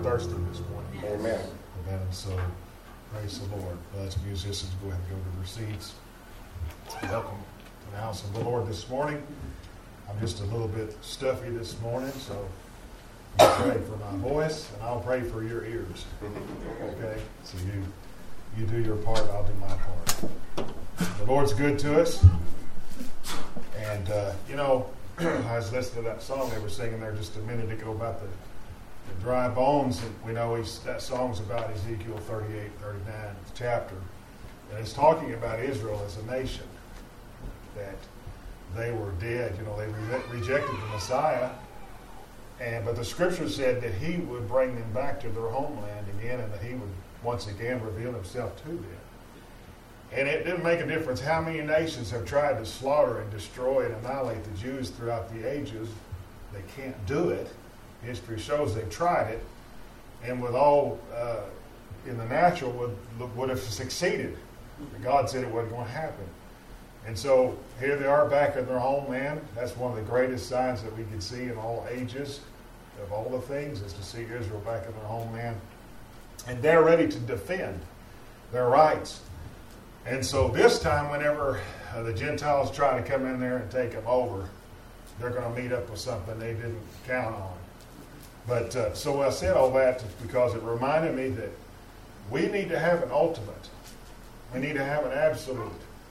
thirsty this morning. Amen. Amen. And so, praise the Lord. Let's musicians go ahead and go to their seats. Welcome to the house of the Lord this morning. I'm just a little bit stuffy this morning, so you pray for my voice, and I'll pray for your ears. Okay? So you do your part, I'll do my part. The Lord's good to us. And, I was listening to that song they were singing there just a minute ago about the dry bones. And we know that song's about Ezekiel 38, 39 chapter. And it's talking about Israel as a nation. That they were dead. They rejected the Messiah. But the scripture said that he would bring them back to their homeland again, and that he would once again reveal himself to them. And it didn't make a difference how many nations have tried to slaughter and destroy and annihilate the Jews throughout the ages. They can't do it. History shows they've tried it. And with all in the natural would have succeeded. God said it wasn't going to happen. And so here they are back in their homeland. That's one of the greatest signs that we can see in all ages of all the things, is to see Israel back in their homeland. And they're ready to defend their rights. And so this time, whenever the Gentiles try to come in there and take them over, they're going to meet up with something they didn't count on. But so I said all that because it reminded me that we need to have an ultimate. We need to have an absolute.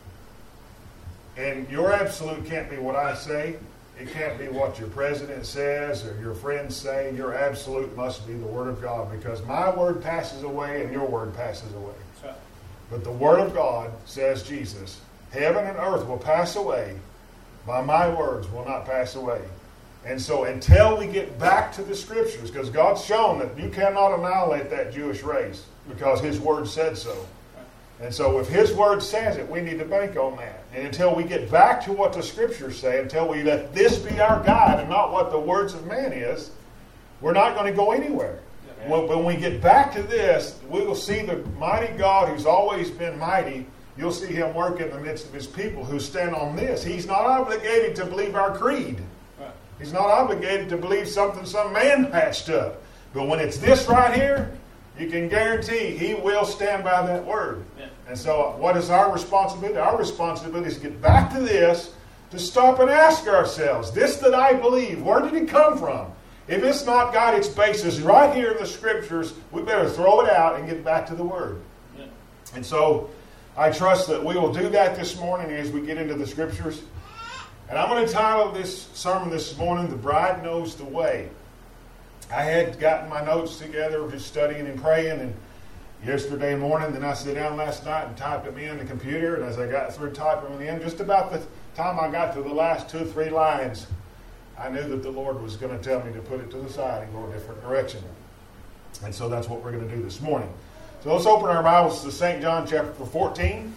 And your absolute can't be what I say. It can't be what your president says or your friends say. Your absolute must be the Word of God, because my word passes away and your word passes away. But the Word of God, says Jesus, heaven and earth will pass away, but my words will not pass away. And so until we get back to the Scriptures, because God's shown that you cannot annihilate that Jewish race, because His Word said so. And so if His Word says it, we need to bank on that. And until we get back to what the Scriptures say, until we let this be our guide and not what the words of man is, we're not going to go anywhere. When we get back to this, we will see the mighty God who's always been mighty. You'll see Him work in the midst of His people who stand on this. He's not obligated to believe our creed. He's not obligated to believe something some man patched up. But when it's this right here, you can guarantee He will stand by that word. Yeah. And so what is our responsibility? Our responsibility is to get back to this, to stop and ask ourselves, this that I believe, where did it come from? If it's not got its basis right here in the Scriptures, we better throw it out and get back to the Word. Yeah. And so I trust that we will do that this morning as we get into the Scriptures. And I'm going to title this sermon this morning, The Bride Knows the Way. I had gotten my notes together, just studying and praying, and yesterday morning, then I sat down last night and typed them in the computer, and as I got through typing them in, just about the time I got to the last 2 or 3 lines, I knew that the Lord was going to tell me to put it to the side and go a different direction. And so that's what we're going to do this morning. So let's open our Bibles to St. John chapter 14.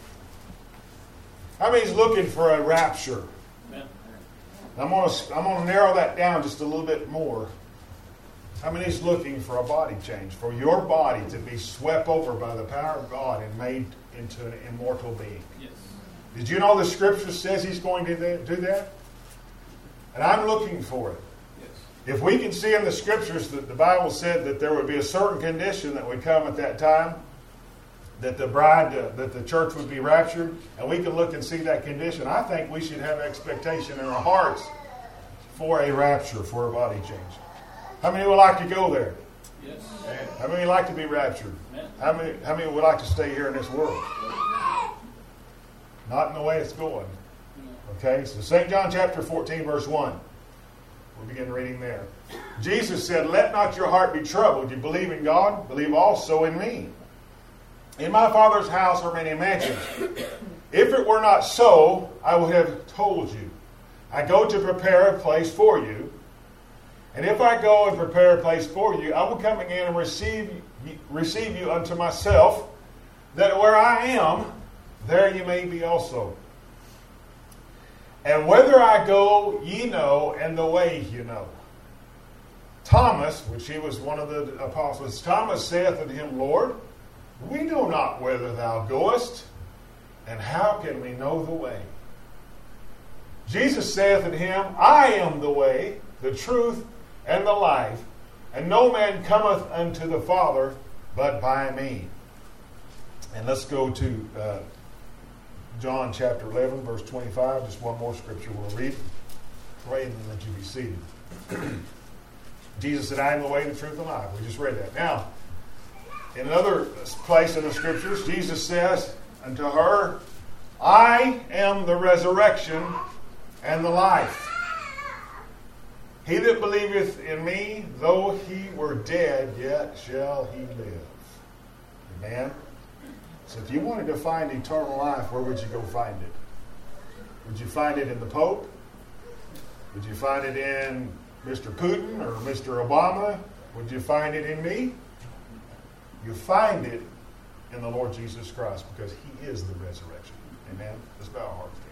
How many's looking for a rapture? Amen. I'm going to narrow that down just a little bit more. How many's looking for a body change? For your body to be swept over by the power of God and made into an immortal being? Yes. Did you know the Scripture says He's going to do that? And I'm looking for it. Yes. If we can see in the Scriptures that the Bible said that there would be a certain condition that would come at that time, that the bride, that the church would be raptured, and we can look and see that condition, I think we should have expectation in our hearts for a rapture, for a body change. How many would like to go there? Yes. How many would like to be raptured? How many would like to stay here in this world? Not in the way it's going. Okay, so St. John chapter 14, verse 1. We'll begin reading there. Jesus said, "Let not your heart be troubled. You believe in God, believe also in me. In my Father's house are many mansions. If it were not so, I would have told you. I go to prepare a place for you. And if I go and prepare a place for you, I will come again and receive you unto myself, that where I am, there you may be also. And whither I go, ye know, and the way you know." Thomas, which he was one of the apostles, Thomas saith unto him, "Lord, we know not whither thou goest, and how can we know the way?" Jesus saith unto him, "I am the way, the truth, and the life. And no man cometh unto the Father but by me. And let's go to John chapter 11, verse 25. Just one more scripture we'll read. Pray and let you be seated. Jesus said, I am the way, the truth, and the life. We just read that. Now, in another place in the scriptures, Jesus says unto her, I am the resurrection and the life. He that believeth in me, though he were dead, yet shall he live. Amen? So if you wanted to find eternal life, where would you go find it? Would you find it in the Pope? Would you find it in Mr. Putin or Mr. Obama? Would you find it in me? You find it in the Lord Jesus Christ, because He is the resurrection. Amen? Let's bow our hearts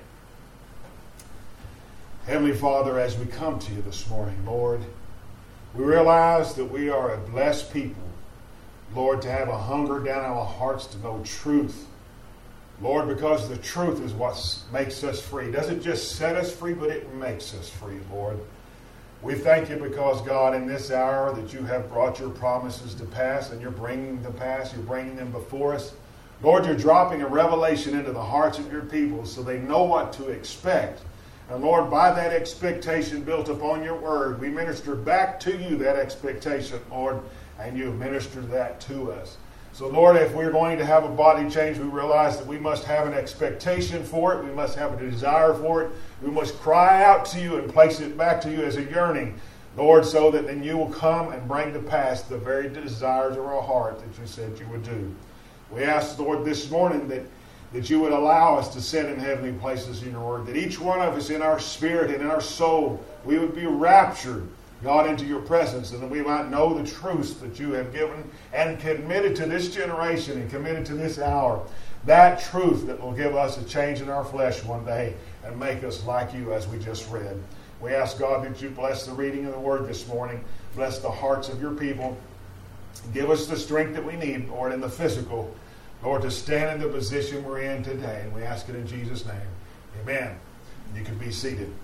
together. Heavenly Father, as we come to you this morning, Lord, we realize that we are a blessed people, Lord, to have a hunger down in our hearts to know truth. Lord, because the truth is what makes us free. It doesn't just set us free, but it makes us free, Lord. We thank you because, God, in this hour that you have brought your promises to pass, and you're bringing them to pass. You're bringing them before us. Lord, you're dropping a revelation into the hearts of your people so they know what to expect. And Lord, by that expectation built upon your word, we minister back to you that expectation, Lord, and you minister that to us. So, Lord, if we're going to have a body change, we realize that we must have an expectation for it. We must have a desire for it. We must cry out to you and place it back to you as a yearning, Lord, so that then you will come and bring to pass the very desires of our heart that you said you would do. We ask, Lord, this morning that you would allow us to sit in heavenly places in your word, that each one of us in our spirit and in our soul, we would be raptured, God, into your presence, and that we might know the truths that you have given and committed to this generation and committed to this hour. That truth that will give us a change in our flesh one day and make us like you, as we just read. We ask, God, that you bless the reading of the word this morning. Bless the hearts of your people. Give us the strength that we need, Lord, in the physical, Lord, to stand in the position we're in today. And we ask it in Jesus' name. Amen. You can be seated.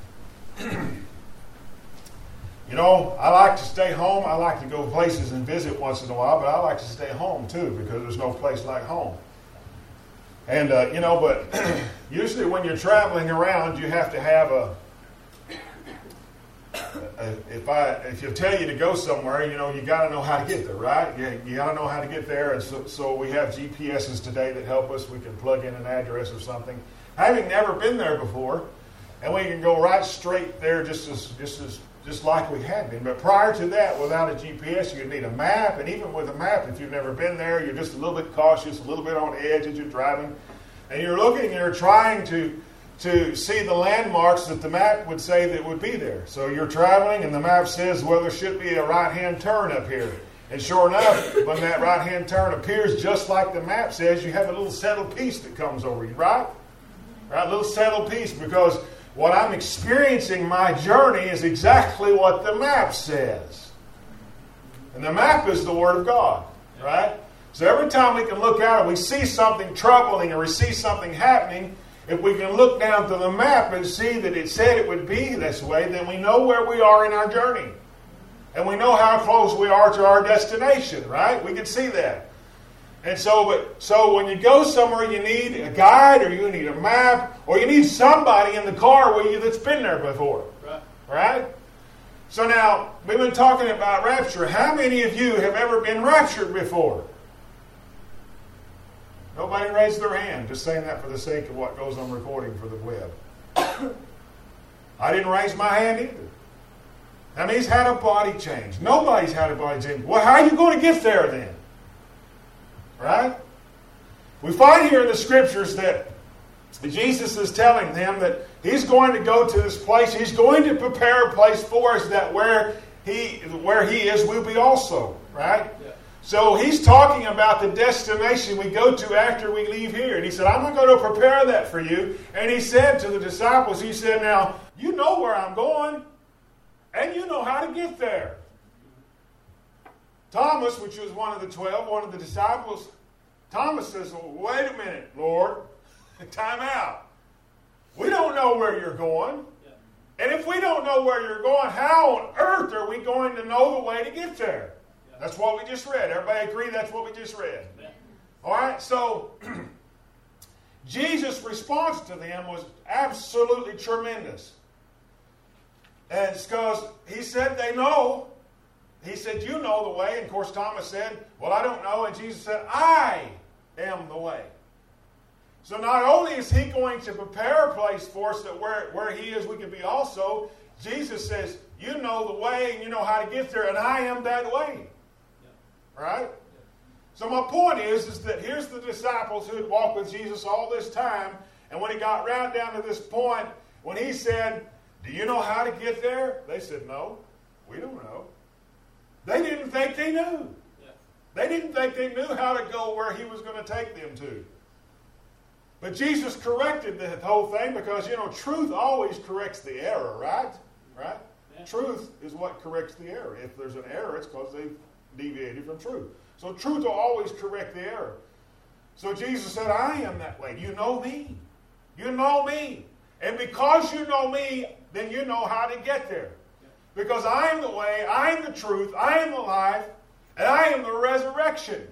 You know, I like to stay home. I like to go places and visit once in a while, but I like to stay home too, because there's no place like home. And, but usually when you're traveling around, you have to have if you tell you to go somewhere, you got to know how to get there, right? You got to know how to get there. And so we have GPSs today that help us. We can plug in an address or something. Having never been there before, and we can go right straight there just like we had been. But prior to that, without a GPS, you'd need a map. And even with a map, if you've never been there, you're just a little bit cautious, a little bit on edge as you're driving. And you're looking and you're trying to see the landmarks that the map would say that would be there. So you're traveling and the map says, well, there should be a right-hand turn up here. And sure enough, when that right-hand turn appears just like the map says, you have a little settled peace that comes over you, right? Right, a little settled peace, because what I'm experiencing, my journey, is exactly what the map says. And the map is the Word of God, right? So every time we can look out and we see something troubling or we see something happening, if we can look down to the map and see that it said it would be this way, then we know where we are in our journey. And we know how close we are to our destination, right? We can see that. And so when you go somewhere, you need a guide, or you need a map, or you need somebody in the car with you that's been there before. Right? So now, we've been talking about rapture. How many of you have ever been raptured before? Nobody raised their hand. Just saying that for the sake of what goes on recording for the web. I didn't raise my hand either. How many's had a body change? Nobody's had a body change. Well, how are you going to get there then? Right? We find here in the scriptures that Jesus is telling them that he's going to go to this place. He's going to prepare a place for us, that where he is, we'll be also. Right? Yeah. So he's talking about the destination we go to after we leave here. And he said, I'm going to prepare that for you. And he said to the disciples, he said, now, you know where I'm going, and you know how to get there. Thomas, which was one of the 12, one of the disciples, Thomas says, well, wait a minute, Lord. Time out. We don't know where you're going. And if we don't know where you're going, how on earth are we going to know the way to get there? That's what we just read. Everybody agree that's what we just read? All right, so Jesus' response to them was absolutely tremendous. And it's because he said they know. He said, you know the way. And of course Thomas said, well, I don't know. And Jesus said, I am the way. So not only is he going to prepare a place for us that where he is we can be also, Jesus says, you know the way and you know how to get there, and I am that way. Yeah. Right? Yeah. So my point is that here's the disciples who had walked with Jesus all this time, and when he got right down to this point, when he said, do you know how to get there? They said, no, we don't know. They didn't think they knew. Yeah. They didn't think they knew how to go where he was going to take them to. But Jesus corrected the whole thing because, truth always corrects the error, right? Right? Yeah. Truth is what corrects the error. If there's an error, it's because they've deviated from truth. So truth will always correct the error. So Jesus said, I am that way. You know me. You know me. And because you know me, then you know how to get there. Yeah. Because I am the way, I am the truth, I am the life, and I am the resurrection.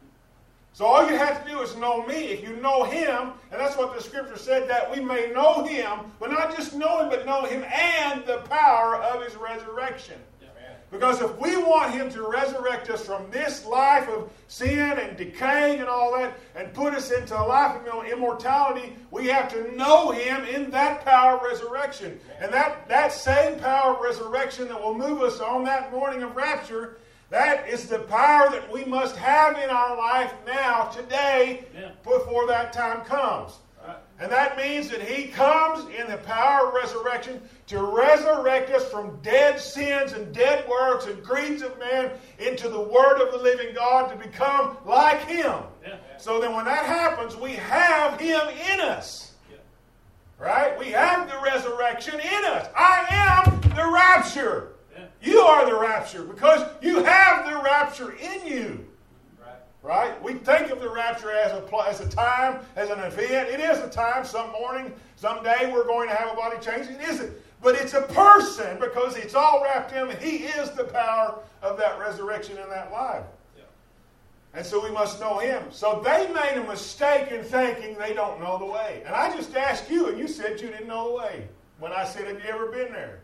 So all you have to do is know me. If you know him, and that's what the scripture said, that we may know him, but not just know him, but know him and the power of his resurrection. Because if we want him to resurrect us from this life of sin and decaying and all that, and put us into a life of immortality, we have to know him in that power of resurrection. And that same power of resurrection that will move us on that morning of rapture, that is the power that we must have in our life now, today, before that time comes. Right. And that means that he comes in the power of resurrection to resurrect us from dead sins and dead works and creeds of man into the Word of the living God to become like him. Yeah. So then when that happens, we have him in us. Yeah. Right? We have the resurrection in us. I am the rapture. You are the rapture because you have the rapture in you. Right? We think of the rapture as a time, as an event. It is a time. Some morning, someday we're going to have a body change. It isn't. But it's a person because it's all wrapped in him. He is the power of that resurrection in that life. Yeah. And so we must know him. So they made a mistake in thinking they don't know the way. And I just asked you, and you said you didn't know the way. When I said, have you ever been there?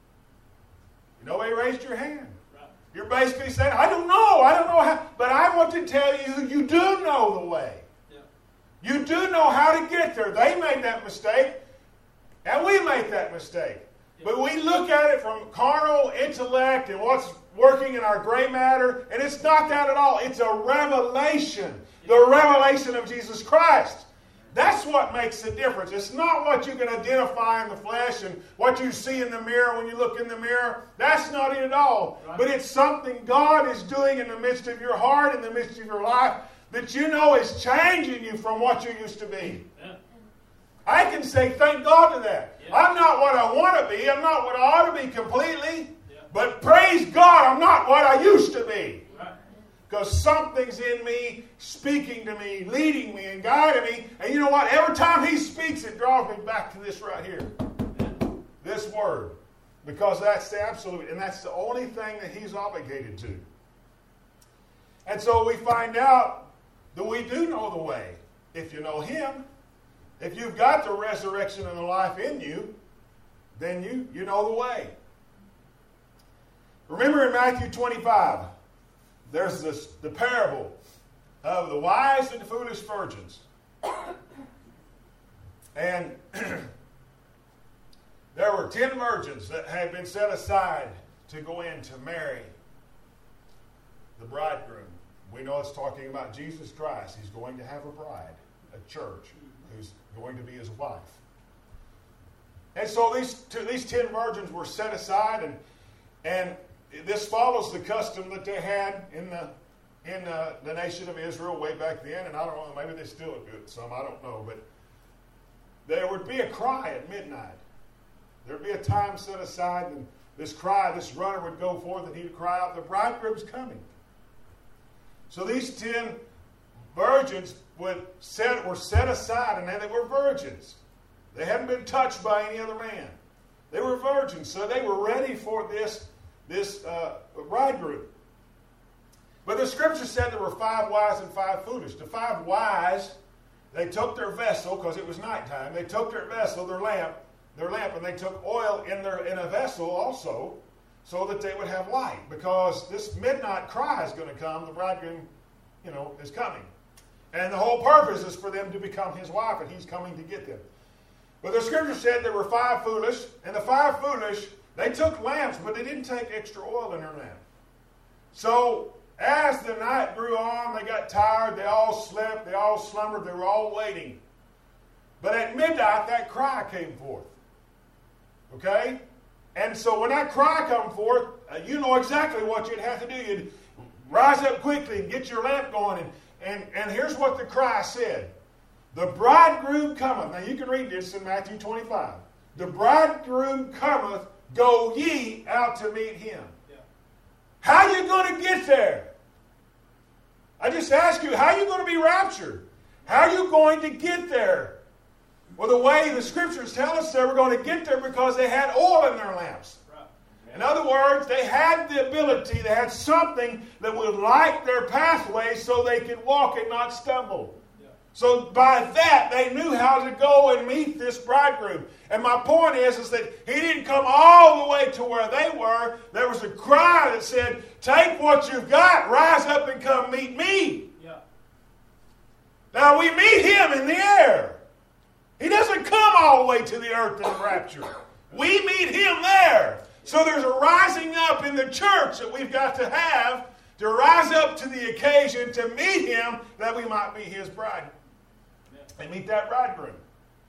Nobody raised your hand. Right. You're basically saying, I don't know how. But I want to tell you, you do know the way. Yeah. You do know how to get there. They made that mistake, and we make that mistake. Yeah. But we look at it from carnal intellect and what's working in our gray matter, and it's not that at all. It's a revelation. Yeah. The revelation of Jesus Christ. That's what makes the difference. It's not what you can identify in the flesh and what you see in the mirror when you look in the mirror. That's not it at all. Right. But it's something God is doing in the midst of your heart, in the midst of your life, that you know is changing you from what you used to be. Yeah. I can say thank God to that. Yeah. I'm not what I want to be. I'm not what I ought to be completely. Yeah. But praise God, I'm not what I used to be. Because something's in me, speaking to me, leading me, and guiding me. And you know what? Every time he speaks, it draws me back to this right here. This word. Because that's the absolute, and that's the only thing that he's obligated to. And so we find out that we do know the way. If you know him, if you've got the resurrection and the life in you, then you know the way. Remember in Matthew 25, there's the parable of the wise and the foolish virgins. And there were 10 virgins that had been set aside to go in to marry the bridegroom. We know it's talking about Jesus Christ. He's going to have a bride, a church, who's going to be his wife. And so these 10 virgins were set aside, and this follows the custom that they had in the nation of Israel way back then, and I don't know, maybe they still do it some, I don't know, but there would be a cry at midnight. There would be a time set aside, and this cry, this runner would go forth, and he would cry out, the bridegroom's coming. So these 10 virgins were set aside, and they were virgins. They hadn't been touched by any other man. They were virgins, so they were ready for this bridegroom. But the scripture said there were 5 wise and 5 foolish. The 5 wise, they took their vessel, because it was nighttime. They took their vessel, their lamp, and they took oil in a vessel also, so that they would have light. Because this midnight cry is going to come. The bridegroom, is coming. And the whole purpose is for them to become his wife, and he's coming to get them. But the scripture said there were 5 foolish, and the 5 foolish, they took lamps, but they didn't take extra oil in their lamp. So, as the night grew on, they got tired, they all slept, they all slumbered, they were all waiting. But at midnight, that cry came forth. Okay? And so when that cry come forth, you know exactly what you'd have to do. You'd rise up quickly and get your lamp going. And here's what the cry said. The bridegroom cometh. Now you can read this in Matthew 25. The bridegroom cometh, go ye out to meet him. Yeah. How are you going to get there? I just ask you, how are you going to be raptured? How are you going to get there? Well, the way the scriptures tell us they were going to get there because they had oil in their lamps. In other words, they had the ability, they had something that would light their pathway so they could walk and not stumble. Yeah. So by that, they knew how to go and meet this bridegroom. And my point is that he didn't come all the way to where they were. There was a cry that said, take what you've got, rise up and come meet me. Yeah. Now we meet him in the air. He doesn't come all the way to the earth in the rapture. We meet him there. So there's a rising up in the church that we've got to have to rise up to the occasion to meet him that we might be his bride and meet that bridegroom.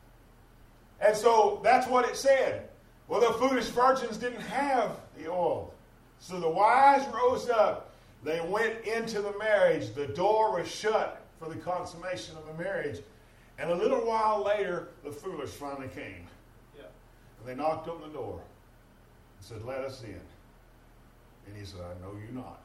And so that's what it said. Well, the foolish virgins didn't have the oil. So the wise rose up. They went into the marriage. The door was shut for the consummation of the marriage. And a little while later, the foolish finally came. Yeah. And they knocked on the door. Said, let us in. And he said, I know you not.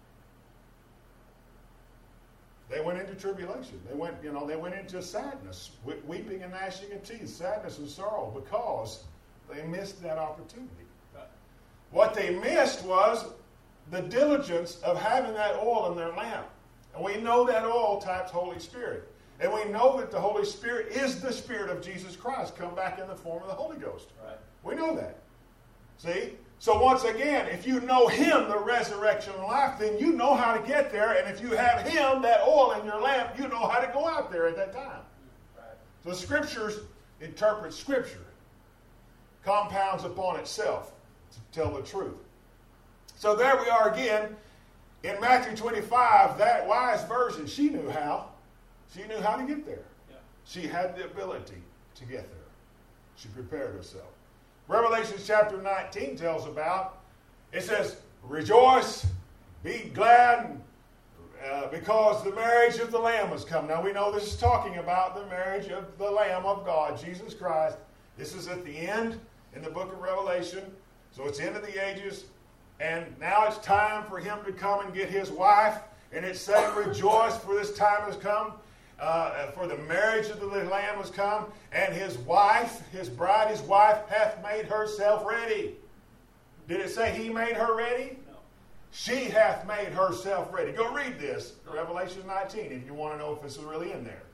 They went into tribulation. They went into sadness, weeping and gnashing of teeth, sadness and sorrow, because they missed that opportunity. Right. What they missed was the diligence of having that oil in their lamp. And we know that oil types Holy Spirit. And we know that the Holy Spirit is the Spirit of Jesus Christ come back in the form of the Holy Ghost. Right. We know that. See? So once again, if you know him, the resurrection and life, then you know how to get there. And if you have him, that oil in your lamp, you know how to go out there at that time. Right. So scriptures interpret scripture. Compounds upon itself to tell the truth. So there we are again. In Matthew 25, that wise virgin, she knew how. She knew how to get there. Yeah. She had the ability to get there. She prepared herself. Revelation chapter 19 tells about, it says, rejoice, be glad, because the marriage of the Lamb has come. Now we know this is talking about the marriage of the Lamb of God, Jesus Christ. This is at the end in the book of Revelation. So it's end of the ages. And now it's time for him to come and get his wife. And it's saying, rejoice, for this time has come. For the marriage of the Lamb has come, and his wife, his bride, his wife, hath made herself ready. Did it say he made her ready? No. She hath made herself ready. Go read this, Revelation 19, if you want to know if this is really in there.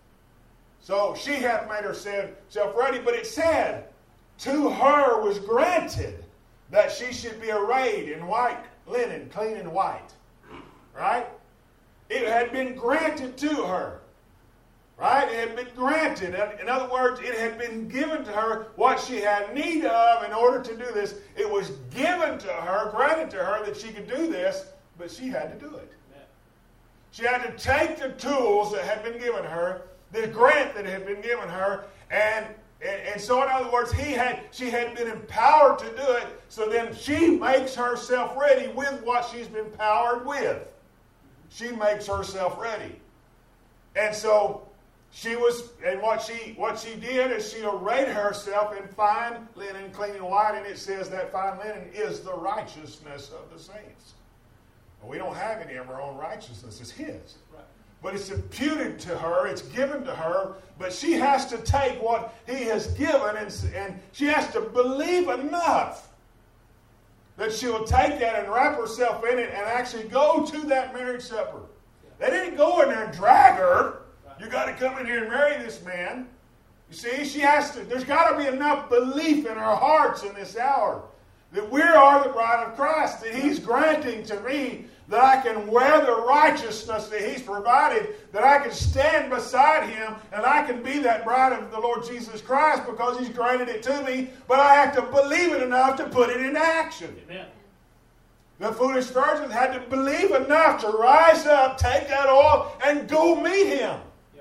So she hath made herself ready, but it said, to her was granted that she should be arrayed in white linen, clean and white. Right? It had been granted to her. Right? It had been granted. In other words, it had been given to her what she had need of in order to do this. It was given to her, granted to her that she could do this, but she had to do it. Amen. She had to take the tools that had been given her, the grant that had been given her, and so in other words, she had been empowered to do it, so then she makes herself ready with what she's been empowered with. She makes herself ready. And so what she did is she arrayed herself in fine linen, clean and white, and it says that fine linen is the righteousness of the saints. And we don't have any of our own righteousness, it's his. Right. but it's imputed to her, it's given to her, but she has to take what he has given, and she has to believe enough that she'll take that and wrap herself in it and actually go to that marriage supper. They didn't go in there and drag her. You got to come in here and marry this man. You see, there's got to be enough belief in our hearts in this hour that we are the bride of Christ, that he's granting to me that I can wear the righteousness that he's provided, that I can stand beside him, and I can be that bride of the Lord Jesus Christ because he's granted it to me, but I have to believe it enough to put it into action. Amen. The foolish virgins had to believe enough to rise up, take that oil, and go meet him. Yeah.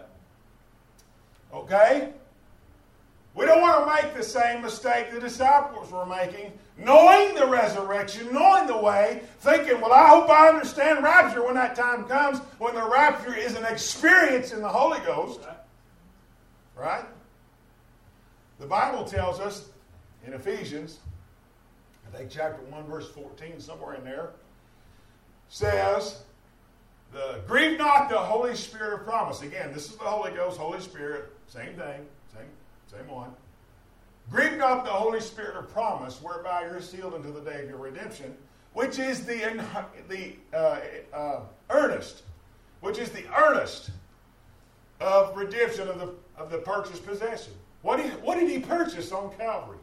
Okay? We don't want to make the same mistake the disciples were making, knowing the resurrection, knowing the way, thinking, well, I hope I understand rapture when that time comes, when the rapture is an experience in the Holy Ghost. Right? The Bible tells us in Ephesians, I think chapter 1, verse 14, somewhere in there, says, grieve not the Holy Spirit of promise. Again, this is the Holy Ghost, Holy Spirit, same thing, same one. Grieve not the Holy Spirit of promise, whereby you're sealed unto the day of your redemption, which is the earnest, of redemption of the purchased possession. What did he purchase on Calvary?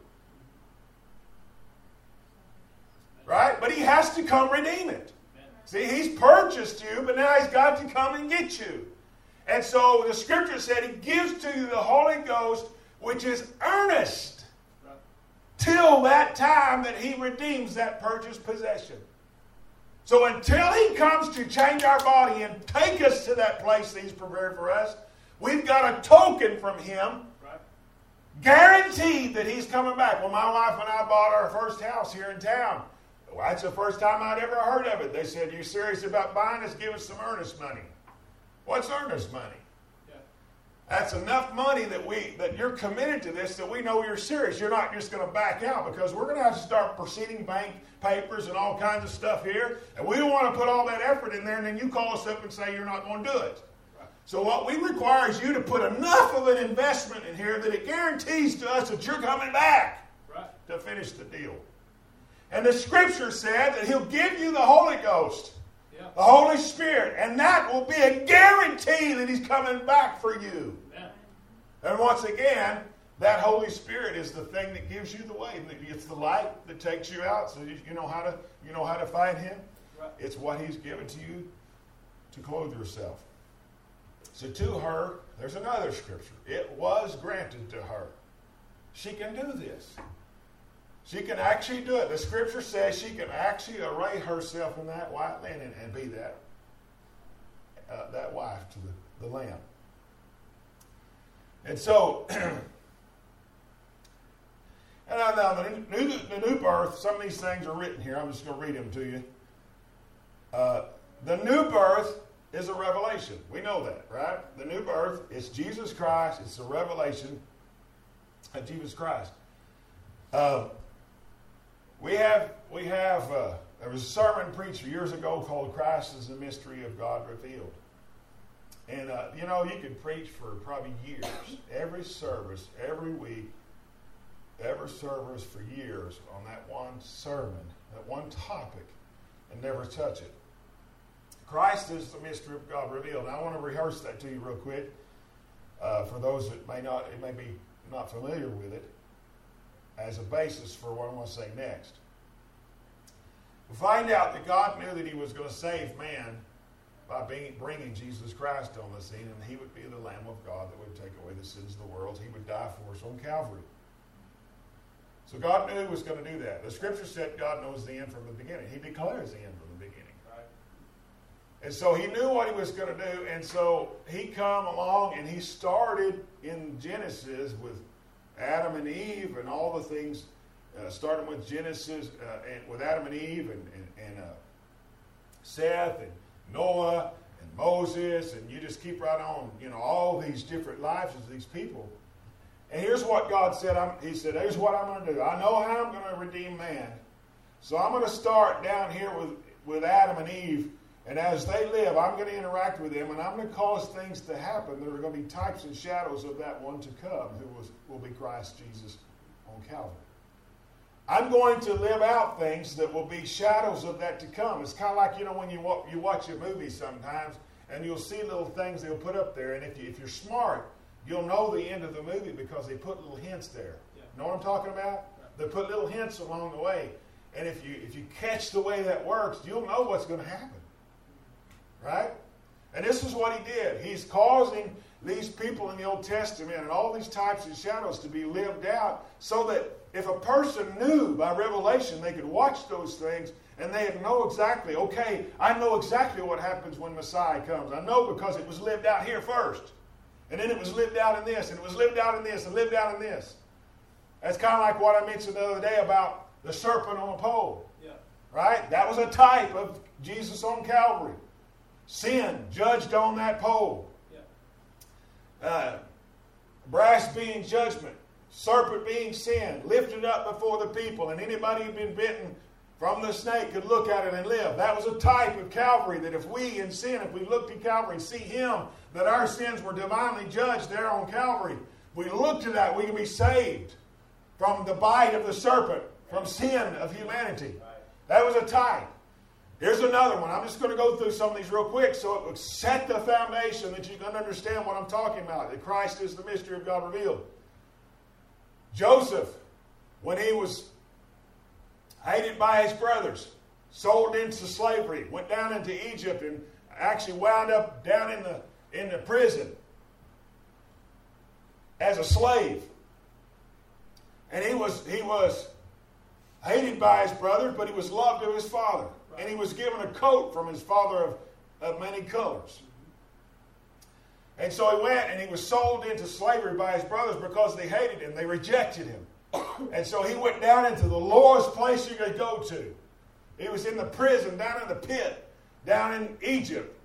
Right? But he has to come redeem it. See, he's purchased you, but now he's got to come and get you. And so the Scripture said he gives to you the Holy Ghost, which is earnest, till that time that he redeems that purchased possession. So until he comes to change our body and take us to that place that he's prepared for us, we've got a token from him, guaranteed that he's coming back. Well, my wife and I bought our first house here in town. Well, that's the first time I'd ever heard of it. They said, you serious about buying us? Give us some earnest money. What's earnest money? Yeah. That's enough money that you're committed to this, that we know you're serious. You're not just going to back out, because we're going to have to start proceeding bank papers and all kinds of stuff here. And we don't want to put all that effort in there, and then you call us up and say you're not going to do it. Right. So what we require is you to put enough of an investment in here that it guarantees to us that you're coming back to finish the deal. And the Scripture said that he'll give you the Holy Ghost. The Holy Spirit, and that will be a guarantee that he's coming back for you. Amen. And once again, that Holy Spirit is the thing that gives you the way. It's the light that takes you out, so you know how to find him. Right. It's what he's given to you to clothe yourself. So to her, there's another Scripture. It was granted to her. She can do this. She can actually do it. The Scripture says she can actually array herself in that white linen and be that wife to the Lamb. And so, and now the new birth, some of these things are written here. I'm just going to read them to you. The new birth is a revelation. We know that, right? The new birth is Jesus Christ. It's a revelation of Jesus Christ. There was a sermon preached years ago called Christ is the Mystery of God Revealed. And, you could preach for probably years. Every service, every week, every service for years on that one sermon, that one topic, and never touch it. Christ is the mystery of God revealed. And I want to rehearse that to you real quick for those that may be not familiar with it, as a basis for what I'm going to say next. We find out that God knew that he was going to save man by bringing Jesus Christ on the scene, and he would be the Lamb of God that would take away the sins of the world. He would die for us on Calvary. So God knew he was going to do that. The Scripture said God knows the end from the beginning. He declares the end from the beginning. Right? And so he knew what he was going to do, and so he come along and he started in Genesis with Adam and Eve and all the things, starting with Genesis and with Adam and Eve and Seth and Noah and Moses, and you just keep right on, all these different lives of these people. And here's what God said. He said, here's what I'm going to do. I know how I'm going to redeem man. So I'm going to start down here with Adam and Eve And as they live, I'm going to interact with them, and I'm going to cause things to happen that are going to be types and shadows of that one to come, who will be Christ Jesus on Calvary. I'm going to live out things that will be shadows of that to come. It's kind of like, when you watch a movie sometimes, and you'll see little things they'll put up there, and if you're smart, you'll know the end of the movie because they put little hints there. Yeah. Know what I'm talking about? They put little hints along the way. And if you catch the way that works, you'll know what's going to happen. Right? And this is what he did. He's causing these people in the Old Testament and all these types of shadows to be lived out so that if a person knew by revelation, they could watch those things and they'd know exactly, okay, I know exactly what happens when Messiah comes. I know because it was lived out here first. And then it was lived out in this, and it was lived out in this, and lived out in this. That's kind of like what I mentioned the other day about the serpent on a pole. Yeah. Right? That was a type of Jesus on Calvary. Sin judged on that pole. Yeah. Brass being judgment. Serpent being sin. Lifted up before the people. And anybody who'd been bitten from the snake could look at it and live. That was a type of Calvary, that if we in sin, if we looked at Calvary and see Him, that our sins were divinely judged there on Calvary. If we looked at that, we can be saved from the bite of the serpent, from sin of humanity. That was a type. Here's another one. I'm just going to go through some of these real quick so it will set the foundation that you can understand what I'm talking about, that Christ is the mystery of God revealed. Joseph, when he was hated by his brothers, sold into slavery, went down into Egypt, and actually wound up down in the prison as a slave. And he was hated by his brothers, but he was loved of his father. Right. And he was given a coat from his father of many colors. And so he went and he was sold into slavery by his brothers because they hated him. They rejected him. And so he went down into the lowest place you could go to. He was in the prison, down in the pit, down in Egypt.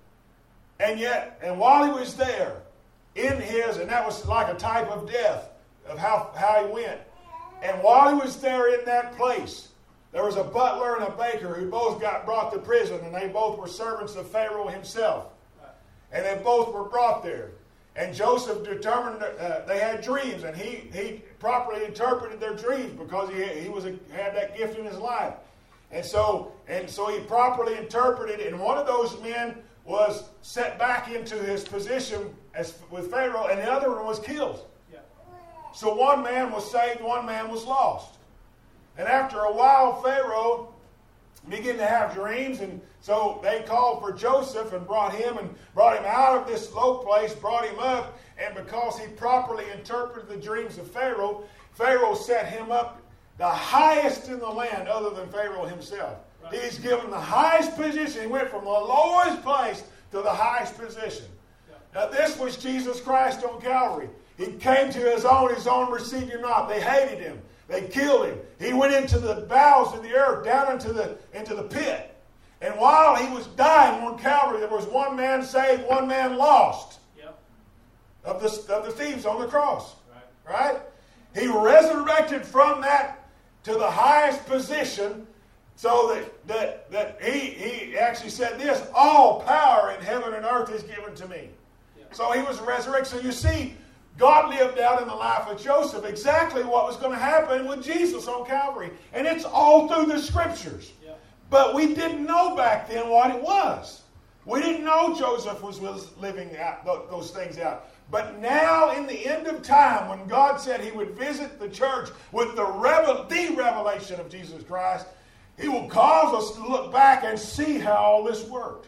And while he was there, and that was like a type of death, of how he went. And while he was there in that place, there was a butler and a baker who both got brought to prison, and they both were servants of Pharaoh himself. And they both were brought there. And Joseph determined they had dreams, and he properly interpreted their dreams because he had that gift in his life. And so he properly interpreted, and one of those men was set back into his position with Pharaoh, and the other one was killed. Yeah. So one man was saved, one man was lost. And after a while, Pharaoh began to have dreams, and so they called for Joseph and brought him out of this low place, brought him up, and because he properly interpreted the dreams of Pharaoh, Pharaoh set him up the highest in the land other than Pharaoh himself. Right. He's given the highest position. He went from the lowest place to the highest position. Yeah. Now this was Jesus Christ on Calvary. He came to his own received him not. They hated him. They killed him. He went into the bowels of the earth, down into the pit. And while he was dying on Calvary, there was one man saved, one man lost. Yep. Of the thieves on the cross. Right? He resurrected from that to the highest position, so that he actually said this: all power in heaven and earth is given to me. Yep. So he was resurrected. So you see, God lived out in the life of Joseph exactly what was going to happen with Jesus on Calvary. And it's all through the Scriptures. Yeah. But we didn't know back then what it was. We didn't know Joseph was living out those things out. But now in the end of time, when God said He would visit the church with the revelation of Jesus Christ, He will cause us to look back and see how all this worked.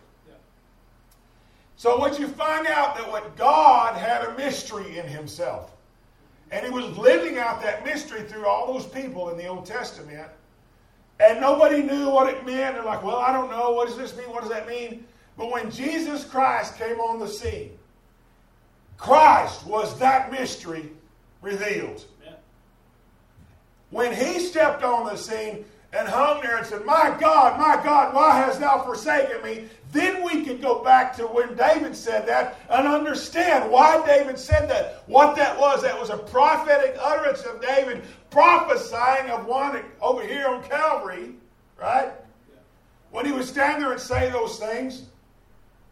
So what you find out that what God had a mystery in Himself. And He was living out that mystery through all those people in the Old Testament. And nobody knew what it meant. They're like, well, I don't know. What does this mean? What does that mean? But when Jesus Christ came on the scene, Christ was that mystery revealed. Yeah. When He stepped on the scene and hung there and said, my God, why hast thou forsaken me? Then we could go back to when David said that and understand why David said that. What that was a prophetic utterance of David prophesying of one over here on Calvary, right? Yeah. When he would stand there and say those things,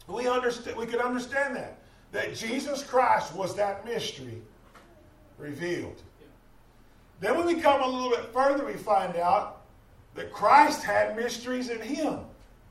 we could understand that Jesus Christ was that mystery revealed. Then when we come a little bit further, we find out that Christ had mysteries in him.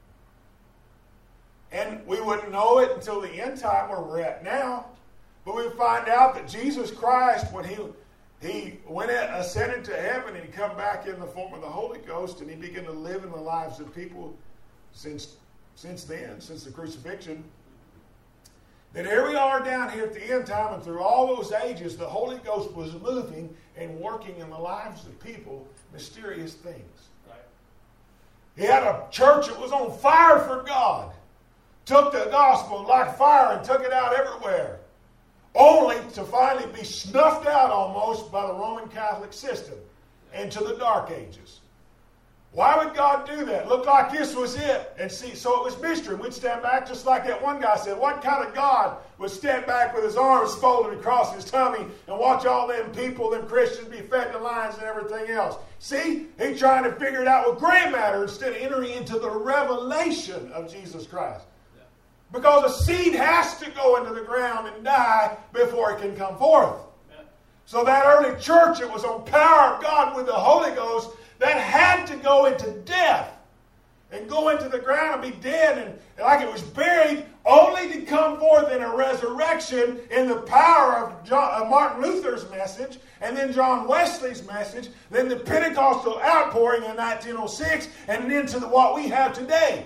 And we wouldn't know it until the end time where we're at now. But we find out that Jesus Christ, when he went ascended to heaven and he come back in the form of the Holy Ghost and he began to live in the lives of people since then, since the crucifixion, that here we are down here at the end time, and through all those ages, the Holy Ghost was moving and working in the lives of people mysterious things. Right. He had a church that was on fire for God, took the gospel like fire and took it out everywhere, only to finally be snuffed out almost by the Roman Catholic system into the Dark Ages. Why would God do that? Looked like this was it. And see, so it was mystery. We'd stand back just like that one guy said. What kind of God would stand back with his arms folded across his tummy and watch all them people, them Christians, be fed to lions and everything else? See, he's trying to figure it out with gray matter instead of entering into the revelation of Jesus Christ. Because a seed has to go into the ground and die before it can come forth. So that early church, it was on power of God with the Holy Ghost, that had to go into death and go into the ground and be dead and like it was buried, only to come forth in a resurrection in the power of Martin Luther's message, and then John Wesley's message, then the Pentecostal outpouring in 1906, and into what we have today.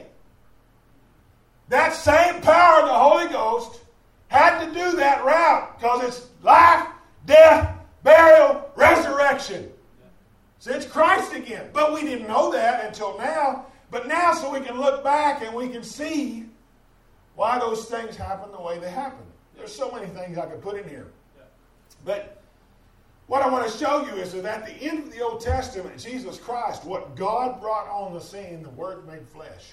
That same power of the Holy Ghost had to do that route because it's life, death, burial, resurrection. So it's Christ again. But we didn't know that until now. But now so we can look back and we can see why those things happen the way they happen. There's so many things I could put in here. But what I want to show you is that at the end of the Old Testament, Jesus Christ, what God brought on the scene, the Word made flesh.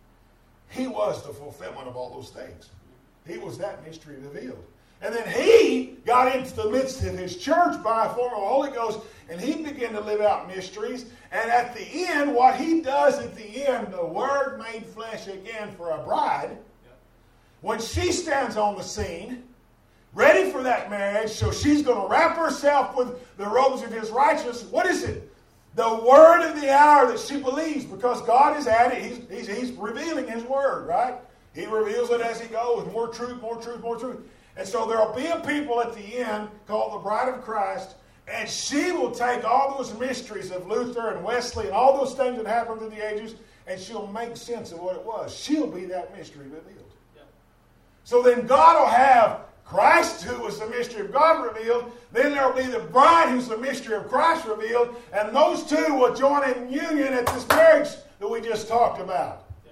He was the fulfillment of all those things. He was that mystery revealed. And then he got into the midst of his church by a form of the Holy Ghost, and he began to live out mysteries. And at the end, what he does at the end, the Word made flesh again for a bride, when she stands on the scene, ready for that marriage, so she's going to wrap herself with the robes of his righteousness. What is it? The word of the hour that she believes, because God is at it. He's revealing his word, right? He reveals it as he goes. More truth, more truth, more truth. And so there will be a people at the end called the Bride of Christ, and she will take all those mysteries of Luther and Wesley and all those things that happened through the ages, and she'll make sense of what it was. She'll be that mystery revealed. Yeah. So then God will have Christ, who was the mystery of God, revealed. Then there will be the bride, who's the mystery of Christ, revealed. And those two will join in union at this marriage that we just talked about. Yeah.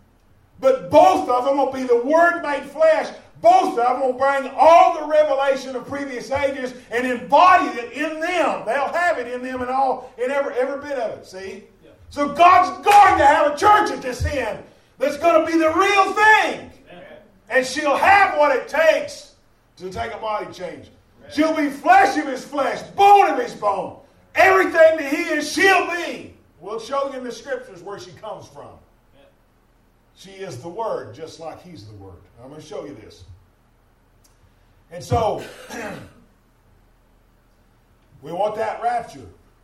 But both of them will be the Word made flesh. Both of them will bring all the revelation of previous ages and embody it in them. They'll have it in them in every bit of it, see? Yeah. So God's going to have a church at this end that's going to be the real thing. Yeah. And she'll have what it takes to take a body change. Yeah. She'll be flesh of his flesh, bone of his bone. Everything that he is, she'll be. We'll show you in the scriptures where she comes from. Yeah. She is the Word, just like he's the Word. I'm going to show you this. And so, we want that rapture.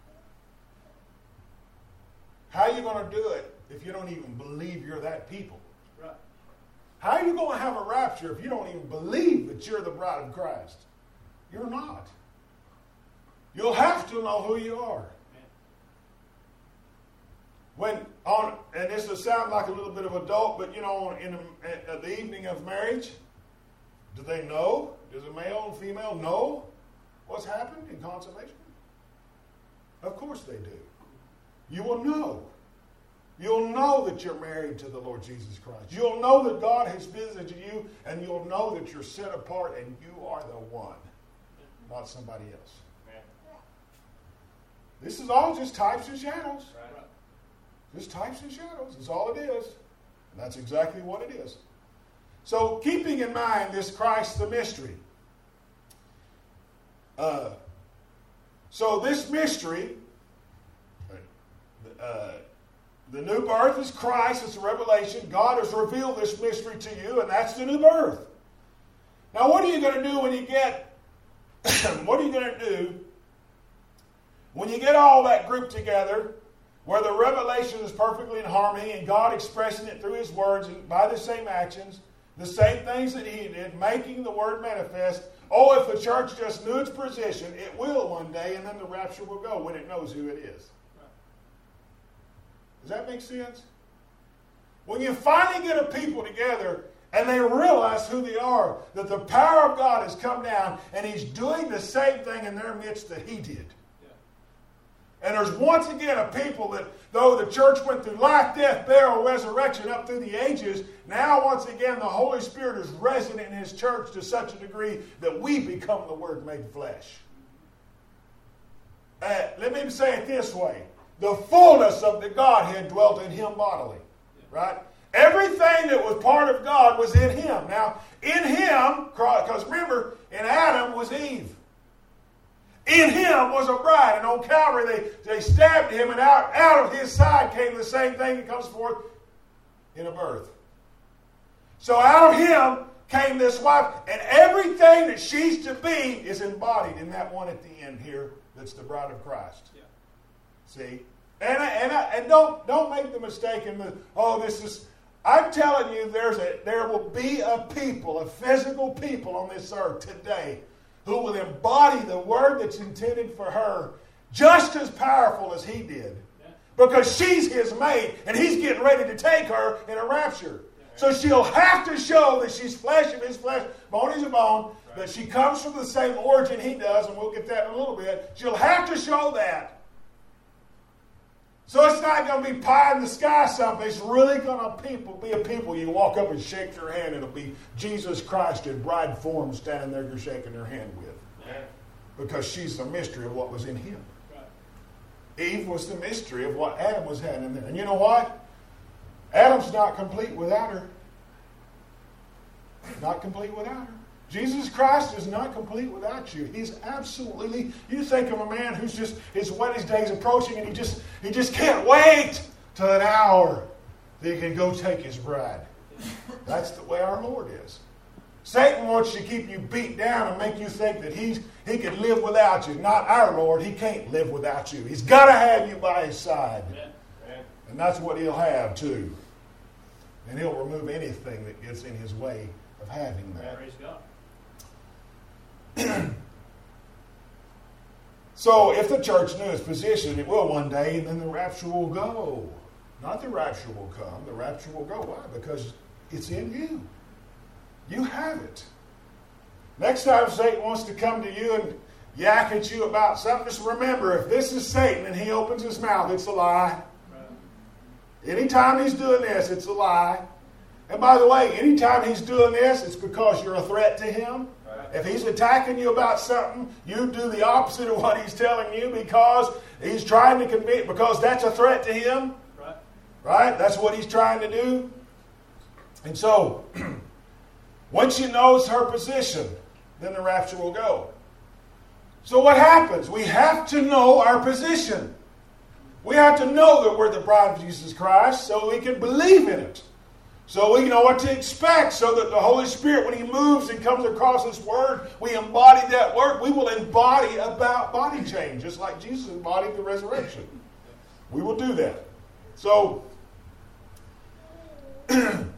How are you going to do it if you don't even believe you're that people? Right. How are you going to have a rapture if you don't even believe that you're the bride of Christ? You're not. You'll have to know who you are. And this will sound like a little bit of adult, but in the evening of marriage, do they know? Does a male and female know what's happened in consummation? Of course they do. You will know. You'll know that you're married to the Lord Jesus Christ. You'll know that God has visited you, and you'll know that you're set apart and you are the one, not somebody else. This is all just types and shadows. Just types and shadows. That's all it is. And that's exactly what it is. So, keeping in mind this Christ the mystery. So this mystery, The new birth is Christ. It's a revelation. God has revealed this mystery to you, and that's the new birth. Now, what are you going to do when you get, what are you going to do when you get all that group together, where the revelation is perfectly in harmony, and God expressing it through His words and by the same actions, the same things that He did, making the Word manifest? Oh, if the church just knew its position, it will one day, and then the rapture will go when it knows who it is. Does that make sense? When you finally get a people together and they realize who they are, that the power of God has come down and He's doing the same thing in their midst that He did. And there's once again a people that, though the church went through life, death, burial, resurrection up through the ages, now once again the Holy Spirit is resident in His church to such a degree that we become the Word made flesh. Let me say it this way. The fullness of the Godhead dwelt in Him bodily. Right? Everything that was part of God was in Him. Now, in Him, because remember, in Adam was Eve. In Him was a bride. And on Calvary, they stabbed Him, and out of His side came the same thing that comes forth in a birth. So out of Him came this wife, and everything that she's to be is embodied in that one at the end here that's the bride of Christ. Yeah. See? And don't make the mistake in this is... I'm telling you, there will be a people, a physical people on this earth today who will embody the word that's intended for her just as powerful as He did. Yeah. Because she's His mate, and He's getting ready to take her in a rapture. Yeah. So she'll have to show that she's flesh of His flesh, bone of His bone, right. That she comes from the same origin He does, and we'll get that in a little bit. She'll have to show that. So it's not going to be pie in the sky something. It's really going to be a people you walk up and shake their hand, and it'll be Jesus Christ in bride form standing there you're shaking their hand with. Yeah. Because she's the mystery of what was in Him. Right. Eve was the mystery of what Adam was having in there. And you know what? Adam's not complete without her. Not complete without her. Jesus Christ is not complete without you. He's absolutely... You think of a man who's just... His wedding day's approaching, and he just can't wait till an hour that he can go take his bride. That's the way our Lord is. Satan wants to keep you beat down and make you think that he can live without you. Not our Lord. He can't live without you. He's got to have you by His side. And that's what He'll have too. And He'll remove anything that gets in His way of having that. Praise God. So if the church knew its position, it will one day, and then the rapture will go. Not the rapture will come, the rapture will go. Why? Because it's in you. You have it. Next time Satan wants to come to you and yak at you about something, just remember, if this is Satan and he opens his mouth, it's a lie. Anytime he's doing this, it's a lie. And by the way, anytime he's doing this, it's because you're a threat to him. If he's attacking you about something, you do the opposite of what he's telling you because he's trying to convince, because that's a threat to him. Right? That's what he's trying to do. And so, once she knows her position, then the rapture will go. So what happens? We have to know our position. We have to know that we're the bride of Jesus Christ so we can believe in it. So we know what to expect, so that the Holy Spirit, when He moves and comes across this Word, we embody that Word. We will embody about body change, just like Jesus embodied the resurrection. We will do that. So, the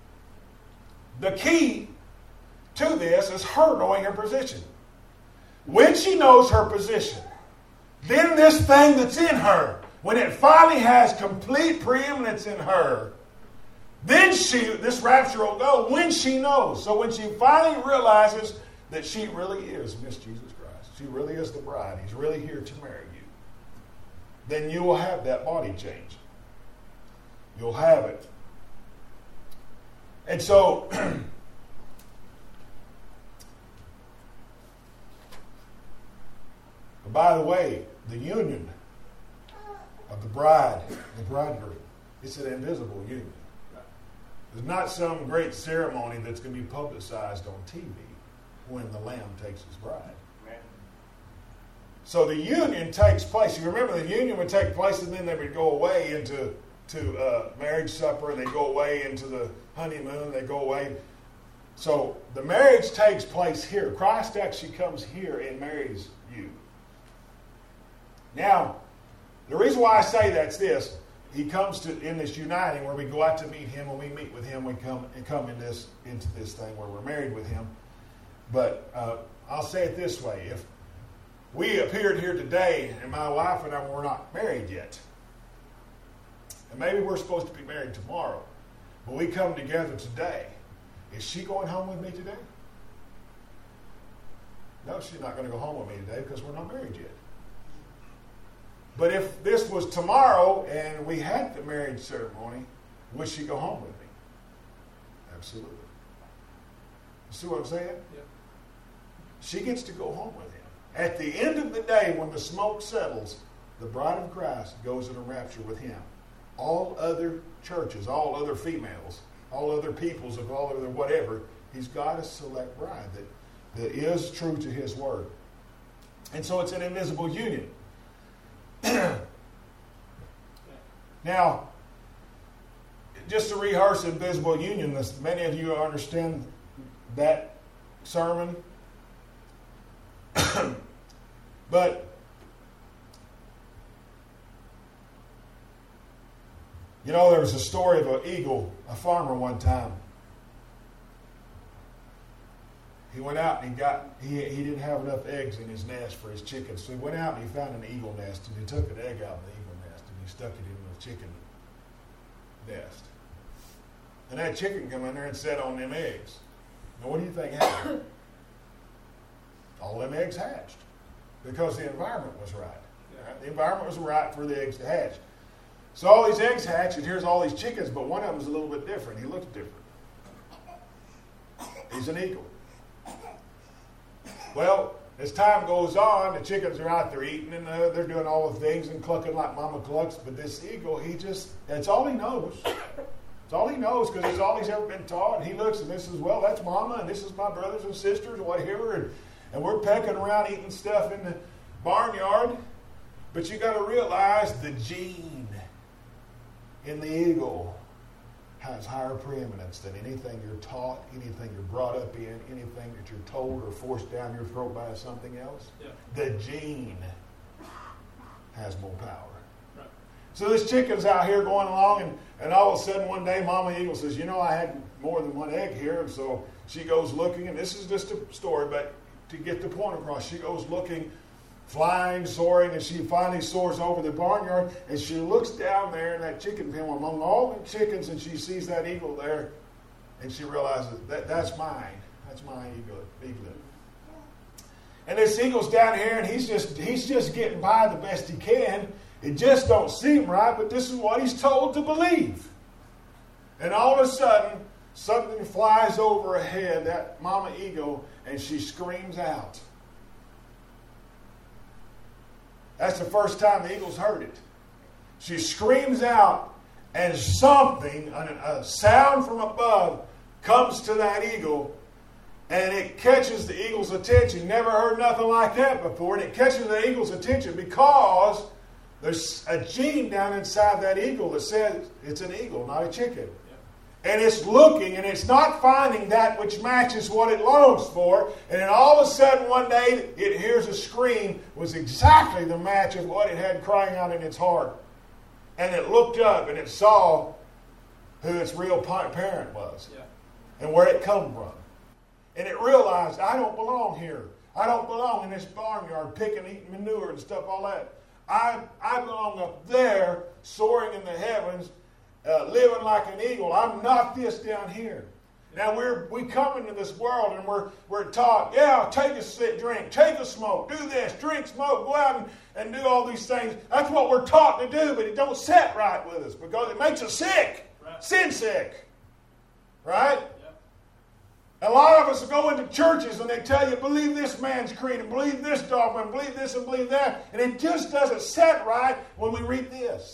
key to this is her knowing her position. When she knows her position, then this thing that's in her, when it finally has complete preeminence in her, then this rapture will go when she knows. So when she finally realizes that she really is Miss Jesus Christ, she really is the bride, He's really here to marry you, then you will have that body change. You'll have it. And so, by the way, the union of the bride and the bridegroom, it's an invisible union. There's not some great ceremony that's going to be publicized on TV when the Lamb takes His bride. Amen. So the union takes place. You remember the union would take place and then they would go away into to marriage supper, and they go away into the honeymoon, they go away. So the marriage takes place here. Christ actually comes here and marries you. Now, the reason why I say that's this, he comes in this uniting where we go out to meet him. When we meet with him, we come into this thing where we're married with him. But I'll say it this way. If we appeared here today and my wife and I were not married yet, and maybe we're supposed to be married tomorrow, but we come together today, is she going home with me today? No, she's not going to go home with me today because we're not married yet. But if this was tomorrow and we had the marriage ceremony, would she go home with me? Absolutely. You see what I'm saying? Yeah. She gets to go home with him. At the end of the day, when the smoke settles, the bride of Christ goes in a rapture with him. All other churches, all other females, all other peoples of all other whatever, he's got a select bride that is true to his word. And so it's an invisible union. Now, just to rehearse invisible union, many of you understand that sermon. But you know, there was a story of an eagle, a farmer one time. He went out and he didn't have enough eggs in his nest for his chickens. So he went out and he found an eagle nest and he took an egg out of the eagle nest and he stuck it in the chicken nest. And that chicken come in there and sat on them eggs. Now what do you think happened? All them eggs hatched because the environment was right. The environment was right for the eggs to hatch. So all these eggs hatch, and here's all these chickens, but one of them is a little bit different. He looks different. He's an eagle. Well, as time goes on, the chickens are out there eating, and they're doing all the things and clucking like mama clucks, but this eagle, that's all he knows. It's all he knows because it's all he's ever been taught. And he looks and this is, well, that's mama, and this is my brothers and sisters, and whatever, and we're pecking around eating stuff in the barnyard. But you got to realize the gene in the eagle has higher preeminence than anything you're taught, anything you're brought up in, anything that you're told or forced down your throat by something else. Yeah. The gene has more power. Right. So this chicken's out here going along, and all of a sudden one day Mama Eagle says, you know, I had more than one egg here. And so she goes looking, and this is just a story, but to get the point across, she goes looking, flying, soaring, and she finally soars over the barnyard, and she looks down there in that chicken pen among all the chickens, and she sees that eagle there, and she realizes that's mine. That's my eaglet. And this eagle's down here, and he's just getting by the best he can. It just don't seem right, but this is what he's told to believe. And all of a sudden, something flies over her head, that mama eagle, and she screams out. That's the first time the eagle's heard it. She screams out, and something, a sound from above, comes to that eagle, and it catches the eagle's attention. Never heard nothing like that before, and it catches the eagle's attention because there's a gene down inside that eagle that says it's an eagle, not a chicken. And it's looking, and it's not finding that which matches what it longs for. And then all of a sudden, one day, it hears a scream was exactly the match of what it had crying out in its heart. And it looked up, and it saw who its real parent was. Yeah. And where it come from. And it realized, I don't belong here. I don't belong in this barnyard picking, eating manure and stuff, all that. I belong up there, soaring in the heavens, living like an eagle. I'm not this down here. Now we come into this world and we're taught, yeah, take a drink, take a smoke, do this, drink, smoke, go out and do all these things. That's what we're taught to do, but it don't sit right with us because it makes us sick, right. Sin sick, right? Yeah. A lot of us go into churches and they tell you, believe this man's creed and believe this dogma and believe this and believe that, and it just doesn't sit right when we read this.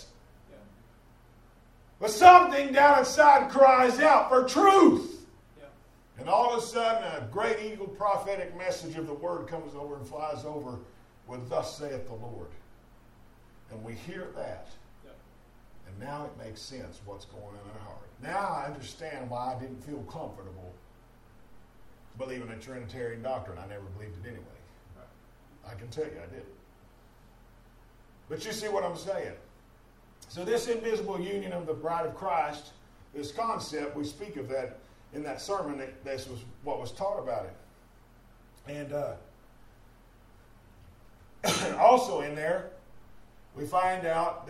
But something down inside cries out for truth. Yeah. And all of a sudden, a great eagle prophetic message of the word comes over and flies over with, thus saith the Lord. And we hear that. Yeah. And now it makes sense what's going on in our heart. Now I understand why I didn't feel comfortable believing in Trinitarian doctrine. I never believed it anyway. I can tell you I didn't. But you see what I'm saying. So this invisible union of the bride of Christ, this concept, we speak of that in that sermon. This was what was taught about it. And also in there, we find out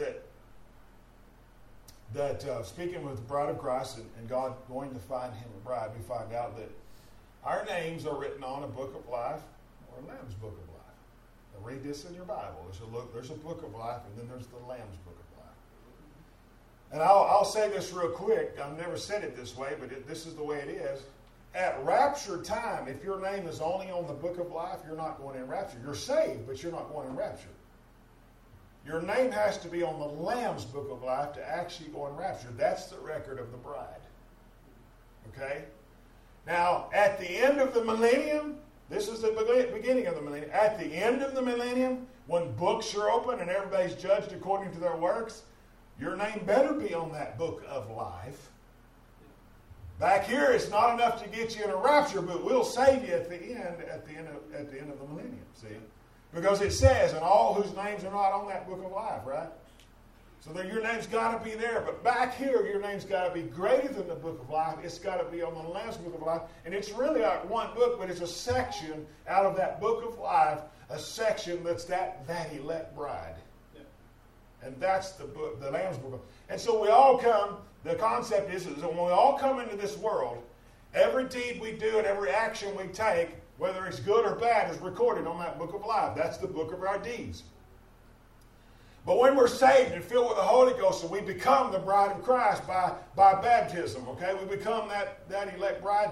that speaking with the bride of Christ and God going to find him a bride, we find out that our names are written on a book of life or a Lamb's book of life. Now read this in your Bible. There's a book of life, and then there's the Lamb's book of life. And I'll say this real quick. I've never said it this way, but this is the way it is. At rapture time, if your name is only on the book of life, you're not going in rapture. You're saved, but you're not going in rapture. Your name has to be on the Lamb's book of life to actually go in rapture. That's the record of the bride. Okay? Now, at the end of the millennium, this is the beginning of the millennium. At the end of the millennium, when books are open and everybody's judged according to their works, your name better be on that book of life. Back here, it's not enough to get you in a rapture, but we'll save you at the end of the millennium. See, because it says, "And all whose names are not on that book of life," right? So your name's got to be there. But back here, your name's got to be greater than the book of life. It's got to be on the Lamb's book of life, and it's really like one book, but it's a section out of that book of life, a section that's that elect bride. And that's the book, the Lamb's book. And so we all come, the concept is that when we all come into this world, every deed we do and every action we take, whether it's good or bad, is recorded on that book of life. That's the book of our deeds. But when we're saved and filled with the Holy Ghost, and we become the bride of Christ by baptism, okay? We become that elect bride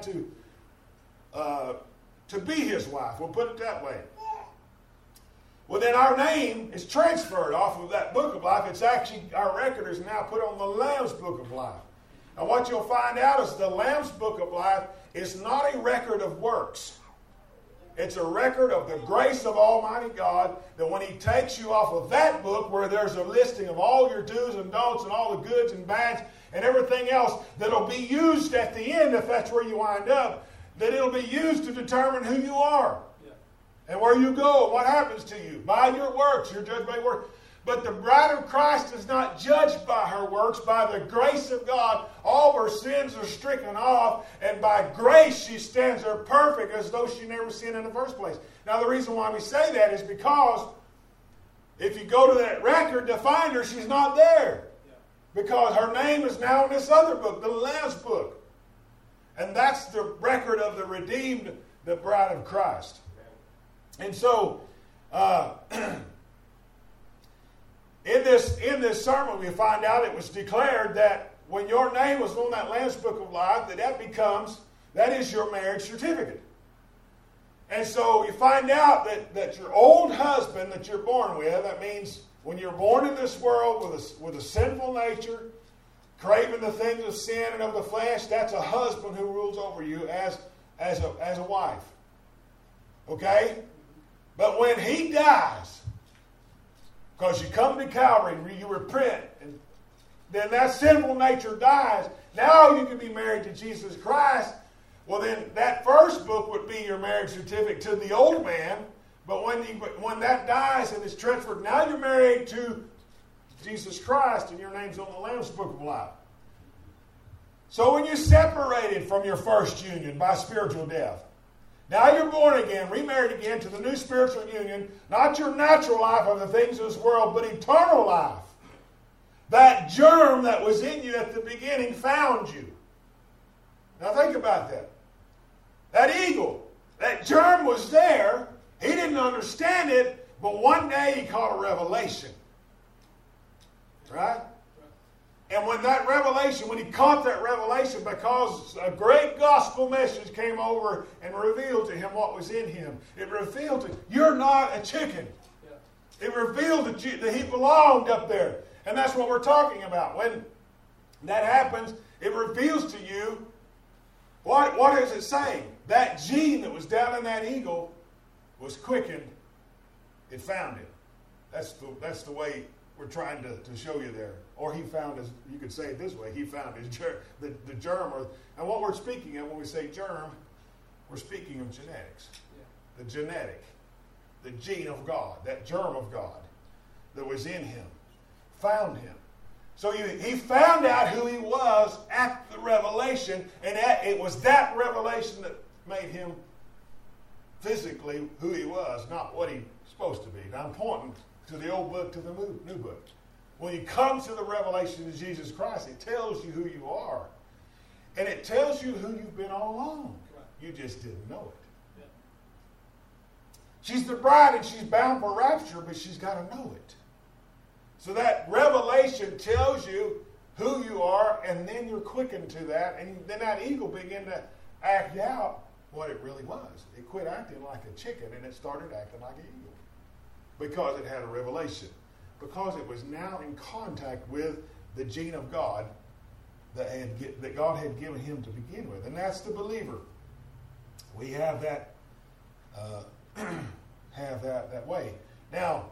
to be his wife. We'll put it that way. Well, then our name is transferred off of that book of life. It's actually, our record is now put on the Lamb's book of life. And what you'll find out is the Lamb's book of life is not a record of works. It's a record of the grace of Almighty God, that when he takes you off of that book where there's a listing of all your do's and don'ts and all the goods and bads and everything else that'll be used at the end, if that's where you wind up, that it'll be used to determine who you are. And where you go, and what happens to you. By your works, you're judged by your works. But the bride of Christ is not judged by her works. By the grace of God, all her sins are stricken off, and by grace she stands there perfect as though she never sinned in the first place. Now the reason why we say that is because if you go to that record to find her, she's not there. Because her name is now in this other book, the Lamb's book. And that's the record of the redeemed, the bride of Christ. And so, in this sermon, we find out it was declared that when your name was on that Lamb's book of life, that is your marriage certificate. And so you find out that your old husband that you're born with, that means when you're born in this world with a sinful nature, craving the things of sin and of the flesh, that's a husband who rules over you as a wife. Okay? But when he dies, because you come to Calvary and you repent, and then that sinful nature dies, now you can be married to Jesus Christ. Well, then that first book would be your marriage certificate to the old man, but when that dies and it's transferred, now you're married to Jesus Christ and your name's on the Lamb's book of life. So when you're separated from your first union by spiritual death, now you're born again, remarried again to the new spiritual union, not your natural life of the things of this world, but eternal life. That germ that was in you at the beginning found you. Now think about that. That eagle, that germ was there. He didn't understand it, but one day he caught a revelation. Right? And when he caught that revelation, because a great gospel message came over and revealed to him what was in him. It revealed to you're not a chicken. Yeah. It revealed that he belonged up there. And that's what we're talking about. When that happens, it reveals to you, what is it saying? That gene that was down in that eagle was quickened. It found him. That's the way we're trying to show you there. Or he found his, you could say it this way, he found his the germ. And what we're speaking of when we say germ, we're speaking of genetics. Yeah. The genetic, the gene of God, that germ of God that was in him, found him. So he found out who he was at the revelation, and it was that revelation that made him physically who he was, not what he's supposed to be. Now I'm pointing to the old book, to the new book. When you come to the revelation of Jesus Christ, it tells you who you are. And it tells you who you've been all along. Right. You just didn't know it. Yeah. She's the bride and she's bound for rapture, but she's got to know it. So that revelation tells you who you are, and then you're quickened to that, and then that eagle began to act out what it really was. It quit acting like a chicken, and it started acting like an eagle because it had a revelation, because it was now in contact with the gene of God that God had given him to begin with, and that's the believer. We have that that way. Now,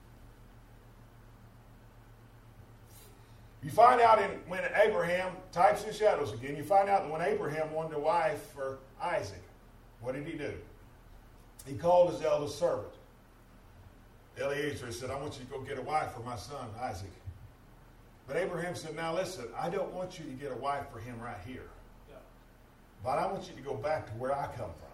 you find out when Abraham, types and shadows again, you find out that when Abraham wanted a wife for Isaac, what did he do? He called his eldest servant. Eliezer said, I want you to go get a wife for my son, Isaac. But Abraham said, now listen, I don't want you to get a wife for him right here. Yeah. But I want you to go back to where I come from.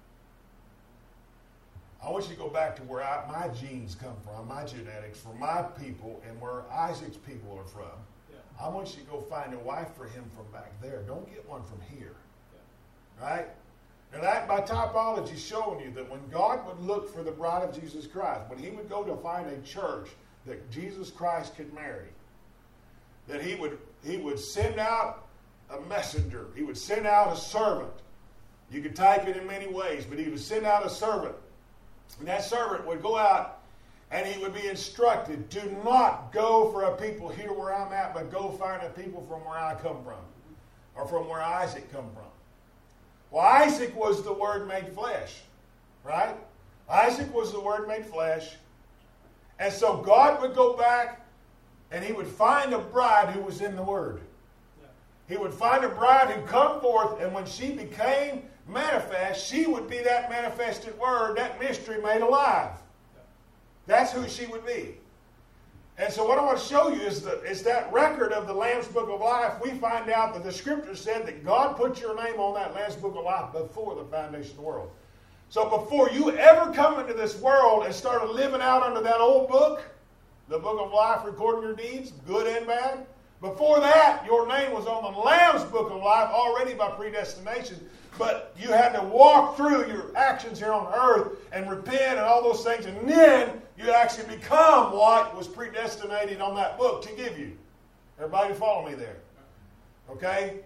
I want you to go back to where my genes come from, my genetics, from my people, and where Isaac's people are from. Yeah. I want you to go find a wife for him from back there. Don't get one from here. Yeah. Right? And that, by typology, is showing you that when God would look for the bride of Jesus Christ, when he would go to find a church that Jesus Christ could marry, that he would send out a messenger. He would send out a servant. You could type it in many ways, but he would send out a servant. And that servant would go out and he would be instructed, do not go for a people here where I'm at, but go find a people from where I come from, or from where Isaac come from. Well, Isaac was the Word made flesh, right? Isaac was the Word made flesh. And so God would go back and he would find a bride who was in the Word. Yeah. He would find a bride who come forth, and when she became manifest, she would be that manifested Word, that mystery made alive. Yeah. That's who she would be. And so what I want to show you is that record of the Lamb's Book of Life. We find out that the Scripture said that God put your name on that Lamb's Book of Life before the foundation of the world. So before you ever come into this world and started living out under that old book, the Book of Life recording your deeds, good and bad, before that, your name was on the Lamb's Book of Life already by predestination. But you had to walk through your actions here on earth and repent and all those things, and then you actually become what was predestinated on that book to give you. Everybody follow me there? Okay?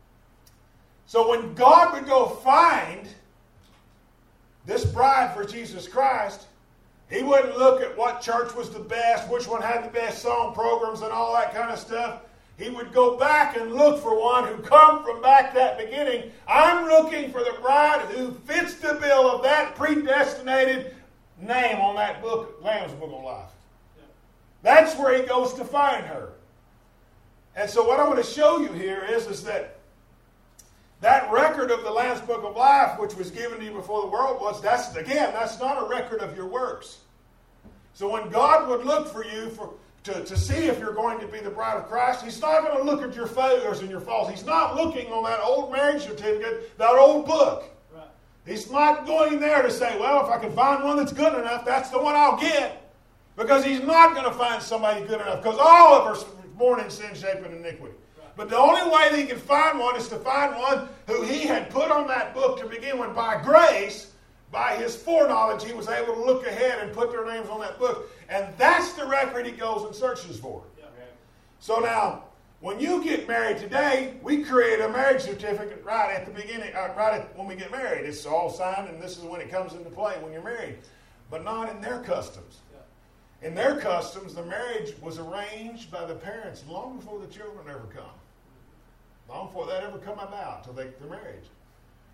So when God would go find this bride for Jesus Christ, he wouldn't look at what church was the best, which one had the best song programs and all that kind of stuff. He would go back and look for one who come from back that beginning. I'm looking for the bride who fits the bill of that predestinated name on that book, Lamb's Book of Life. Yeah. That's where he goes to find her. And so what I want to show you here is that record of the Lamb's Book of Life, which was given to you before the world was, that's not a record of your works. So when God would look for you to see if you're going to be the bride of Christ, he's not going to look at your failures and your faults. He's not looking on that old marriage certificate, that old book. Right. He's not going there to say, well, if I can find one that's good enough, that's the one I'll get. Because he's not going to find somebody good enough, because all of us are born in sin, shape, and iniquity. Right. But the only way that he can find one is to find one who he had put on that book to begin with by grace. By his foreknowledge, he was able to look ahead and put their names on that book. And that's the record he goes and searches for. Yeah. So now, when you get married today, we create a marriage certificate right at the beginning, when we get married. It's all signed, and this is when it comes into play when you're married. But not in their customs. Yeah. In their customs, the marriage was arranged by the parents long before the children ever come. Long before that ever come about, till their marriage.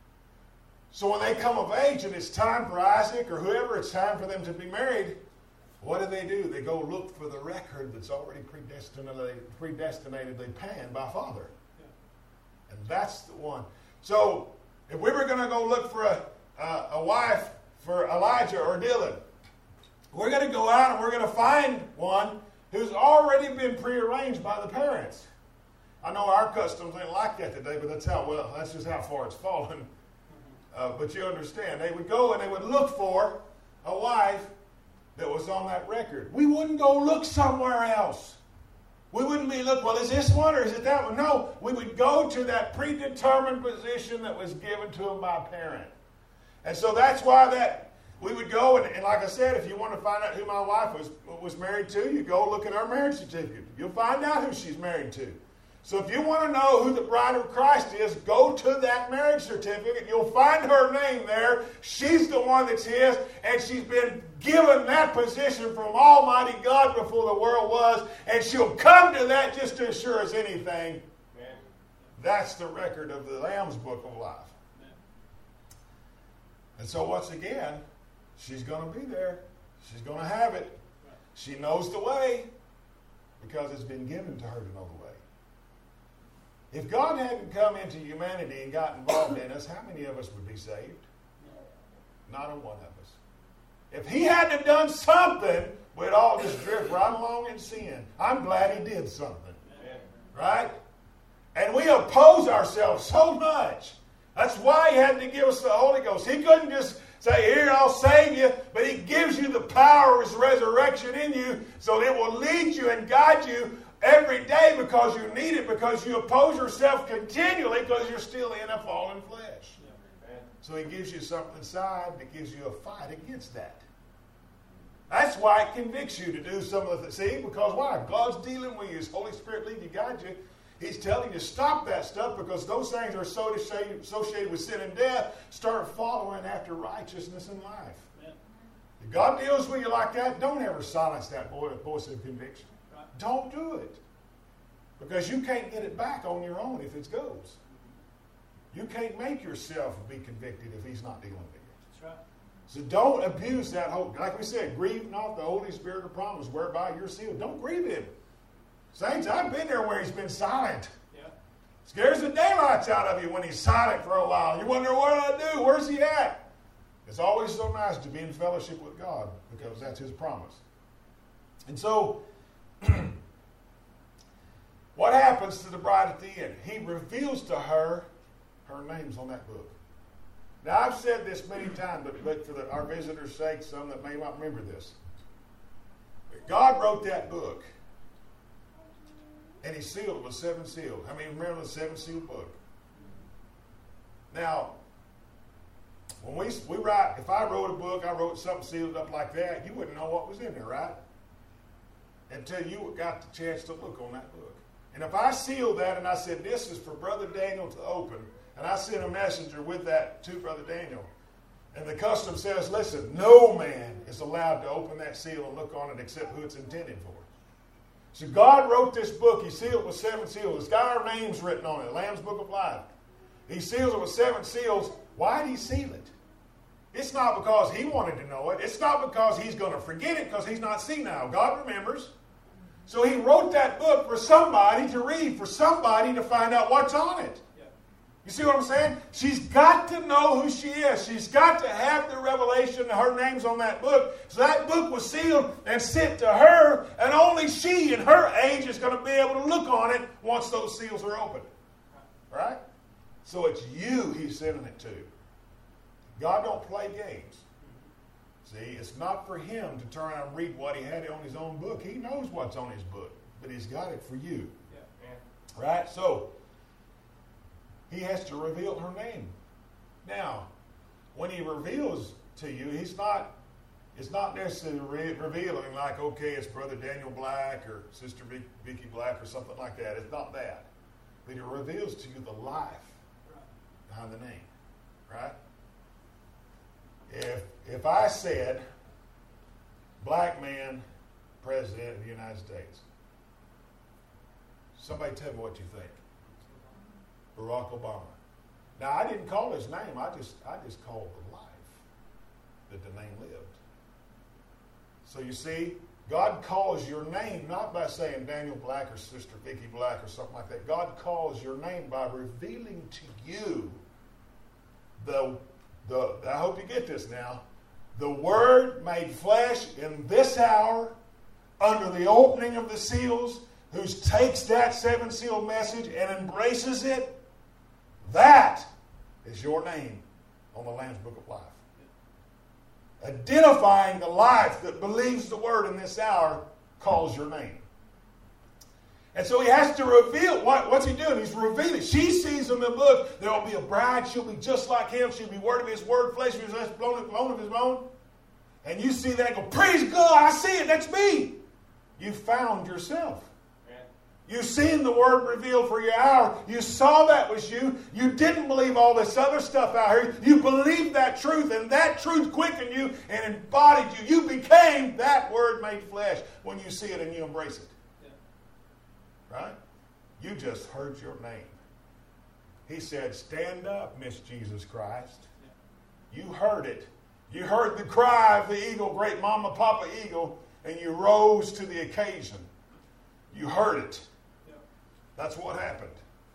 So when they come of age and it's time for Isaac or whoever, it's time for them to be married, what do? They go look for the record that's already predestinatedly panned by Father. Yeah. And that's the one. So, if we were going to go look for a wife for Elijah or Dylan, we're going to go out and we're going to find one who's already been prearranged by the parents. I know our customs ain't like that today, but that's just how far it's fallen. But you understand, they would go and they would look for a wife that was on that record. We wouldn't go look somewhere else. We wouldn't be look, well, is this one or is it that one? No, we would go to that predetermined position that was given to them by a parent. And so that's why we would go, and like I said, if you want to find out who my wife was married to, you go look at her marriage certificate. You'll find out who she's married to. So if you want to know who the bride of Christ is, go to that marriage certificate. You'll find her name there. She's the one that's his, and she's been given that position from Almighty God before the world was, and she'll come to that just as sure as anything. Amen. That's the record of the Lamb's Book of Life. Amen. And so once again, she's going to be there. She's going to have it. She knows the way because it's been given to her to know the way. If God hadn't come into humanity and got involved in us, how many of us would be saved? Not a one of us. If he hadn't done something, we'd all just drift right along in sin. I'm glad he did something. Right? And we oppose ourselves so much. That's why he had to give us the Holy Ghost. He couldn't just say, here, I'll save you, but he gives you the power of his resurrection in you so it will lead you and guide you every day because you need it, because you oppose yourself continually because you're still in a fallen flesh. So he gives you something inside that gives you a fight against that. That's why it convicts you to do some of the things. Because why? God's dealing with you. His Holy Spirit leads you, guide you. He's telling you stop that stuff because those things are associated with sin and death. Start following after righteousness and life. Amen. If God deals with you like that, don't ever silence that voice of conviction. Don't do it. Because you can't get it back on your own if it goes. You can't make yourself be convicted if he's not dealing with you. That's right. So don't abuse that hope. Like we said, grieve not the Holy Spirit of promise whereby you're sealed. Don't grieve him. Saints, I've been there where he's been silent. Yeah. Scares the daylights out of you when he's silent for a while. You wonder, what do I do? Where's he at? It's always so nice to be in fellowship with God because that's his promise. And so, what happens to the bride at the end? He reveals to her name's on that book. Now, I've said this many times, but for our visitors' sake, some that may not remember this. God wrote that book, and he sealed it with 7 seals. How many remember the 7-sealed book? Now, when we write, if I wrote a book, I wrote something sealed up like that, you wouldn't know what was in there, right? Until you got the chance to look on that book. And if I sealed that and I said, this is for Brother Daniel to open, and I sent a messenger with that to Brother Daniel, and the custom says, listen, no man is allowed to open that seal and look on it except who it's intended for. So God wrote this book. He sealed it with 7 seals. It's got our names written on it, Lamb's Book of Life. He seals it with 7 seals. Why did he seal it? It's not because he wanted to know it. It's not because he's going to forget it because he's not senile. God remembers. So he wrote that book for somebody to read, for somebody to find out what's on it. Yeah. You see what I'm saying? She's got to know who she is. She's got to have the revelation that her name's on that book. So that book was sealed and sent to her, and only she in her age is going to be able to look on it once those seals are opened. Right? So it's you he's sending it to. God don't play games. See, it's not for him to turn around and read what he had on his own book. He knows what's on his book, but he's got it for you. Yeah. Right? So, he has to reveal her name. Now, when he reveals to you, it's not necessarily revealing like, okay, it's Brother Daniel Black or Sister Vicky Black or something like that. It's not that. But he reveals to you the life behind the name. Right? If I said, black man, president of the United States, somebody tell me what you think. Barack Obama. Now, I didn't call his name. I just called the life that the name lived. So you see, God calls your name not by saying Daniel Black or Sister Vicki Black or something like that. God calls your name by revealing to you I hope you get this now, the Word made flesh in this hour under the opening of the seals, who takes that seven-seal message and embraces it. That is your name on the Lamb's Book of Life. Identifying the life that believes the Word in this hour calls your name. And so he has to reveal, what's he doing? He's revealing. She sees in the book, there will be a bride, she'll be just like him, she'll be word of his word, flesh of his flesh, bone of his bone. And you see that and go, praise God, I see it, that's me. You found yourself. You've seen the Word revealed for your hour. You saw that was you. You didn't believe all this other stuff out here. You believed that truth, and that truth quickened you and embodied you. You became that Word made flesh when you see it and you embrace it. Yeah. Right? You just heard your name. He said, stand up, Miss Jesus Christ. Yeah. You heard it. You heard the cry of the eagle, great mama, papa eagle, and you rose to the occasion. You heard it. That's what happened.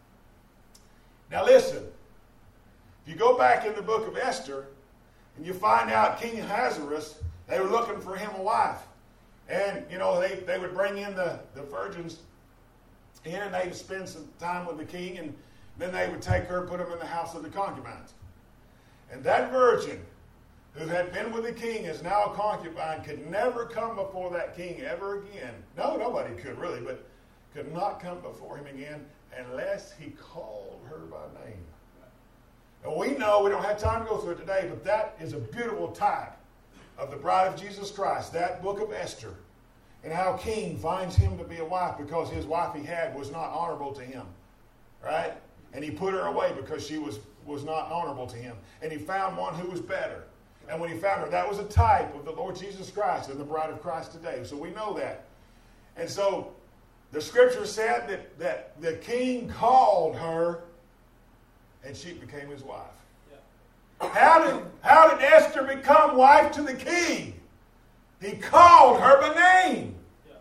Now listen, if you go back in the book of Esther and you find out King Ahasuerus, they were looking for him a wife. And, they would bring in the virgins in and they would spend some time with the king, and then they would take her and put them in the house of the concubines. And that virgin who had been with the king is now a concubine, could never come before that king ever again. No, nobody could really, but could not come before him again unless he called her by name. And we know, we don't have time to go through it today, but that is a beautiful type of the bride of Jesus Christ, that book of Esther, and how king finds him to be a wife because his wife he had was not honorable to him, right? And he put her away because she was not honorable to him. And he found one who was better. And when he found her, that was a type of the Lord Jesus Christ and the bride of Christ today. So we know that. And so the scripture said that the king called her and she became his wife. Yeah. How did Esther become wife to the king? He called her by name. Yeah.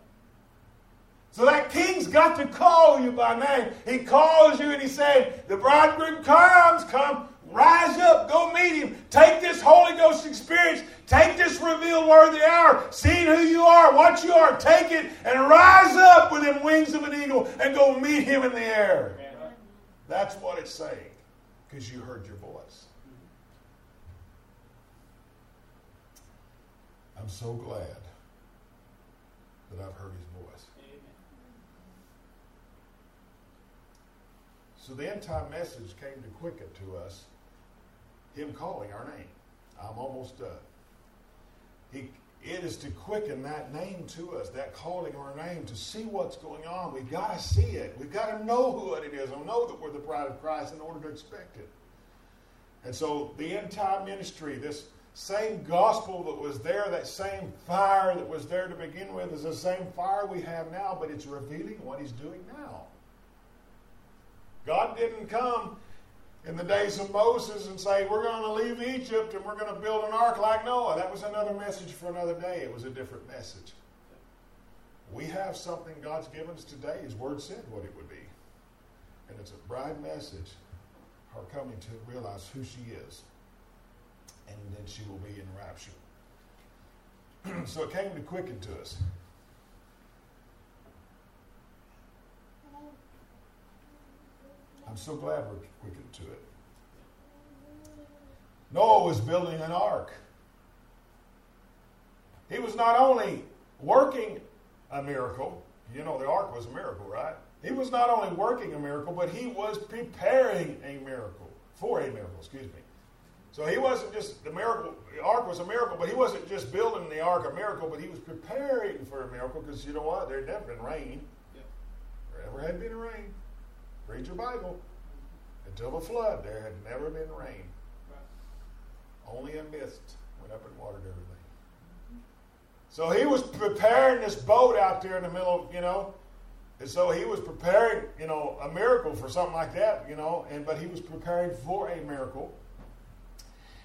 So that king's got to call you by name. He calls you and he said, the bridegroom comes, come, rise up, go meet him. Take this Holy Ghost experience. Take this revealed word of the hour. Seeing who you are, what you are. Take it and rise up with them wings of an eagle and go meet him in the air. Amen. That's what it's saying, because you heard your voice. I'm so glad that I've heard his voice. Amen. So the end time message came to quicken to us him calling our name. I'm almost done. It is to quicken that name to us, that calling our name, to see what's going on. We've got to see it. We've got to know who it is and know that we're the bride of Christ in order to expect it. And so the end time ministry, this same gospel that was there, that same fire that was there to begin with, is the same fire we have now, but it's revealing what he's doing now. God didn't come in the days of Moses and say, we're going to leave Egypt and we're going to build an ark like Noah. That was another message for another day. It was a different message. We have something God's given us today. His word said what it would be. And it's a bride message, her coming to realize who she is. And then she will be in rapture. So it came to quicken to us. I'm so glad we're quickened to it. Noah was building an ark. He was not only working a miracle. You know the ark was a miracle, right? He was not only working a miracle, but he was preparing a miracle. For a miracle, excuse me. So he wasn't just, the ark was a miracle, but he wasn't just building the ark a miracle, but he was preparing for a miracle, because you know what? There had never been rain. Yep. There never had been rain. Read your Bible. Until the flood, there had never been rain. Right. Only a mist went up and watered everything. So he was preparing this boat out there in the middle of, and so he was preparing, a miracle for something like that, but he was preparing for a miracle.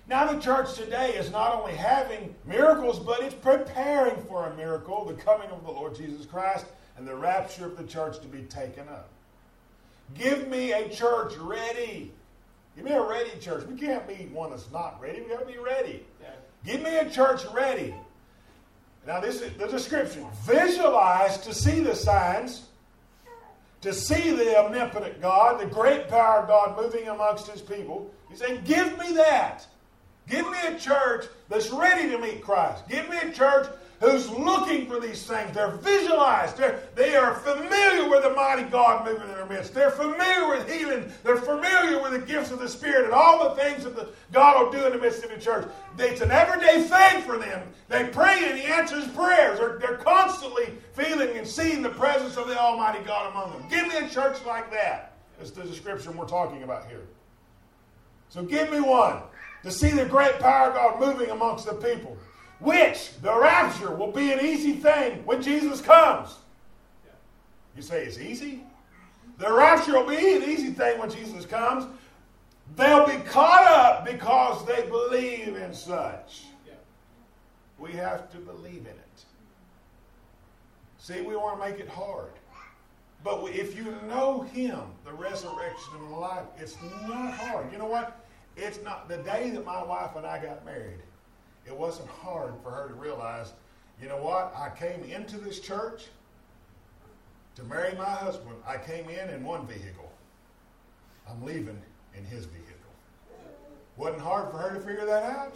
Now the church today is not only having miracles, but it's preparing for a miracle, the coming of the Lord Jesus Christ and the rapture of the church to be taken up. Give me a church ready. Give me a ready church. We can't be one that's not ready. We got to be ready. Yeah. Give me a church ready. Now this is the description. Visualize to see the signs, to see the omnipotent God, the great power of God moving amongst His people. He's saying, give me that. Give me a church that's ready to meet Christ. Give me a church who's looking for these things. They're visualized. They are familiar with the mighty God moving in their midst. They're familiar with healing. They're familiar with the gifts of the Spirit and all the things that God will do in the midst of the church. It's an everyday thing for them. They pray and He answers prayers. They're constantly feeling and seeing the presence of the Almighty God among them. Give me a church like that. That's the description we're talking about here. So give me one to see the great power of God moving amongst the people. Which, the rapture, will be an easy thing when Jesus comes. You say it's easy? The rapture will be an easy thing when Jesus comes. They'll be caught up because they believe in such. We have to believe in it. See, we want to make it hard. But if you know Him, the resurrection and the life, it's not hard. You know what? It's not. The day that my wife and I got married, it wasn't hard for her to realize, you know what? I came into this church to marry my husband. I came in one vehicle. I'm leaving in his vehicle. Wasn't hard for her to figure that out.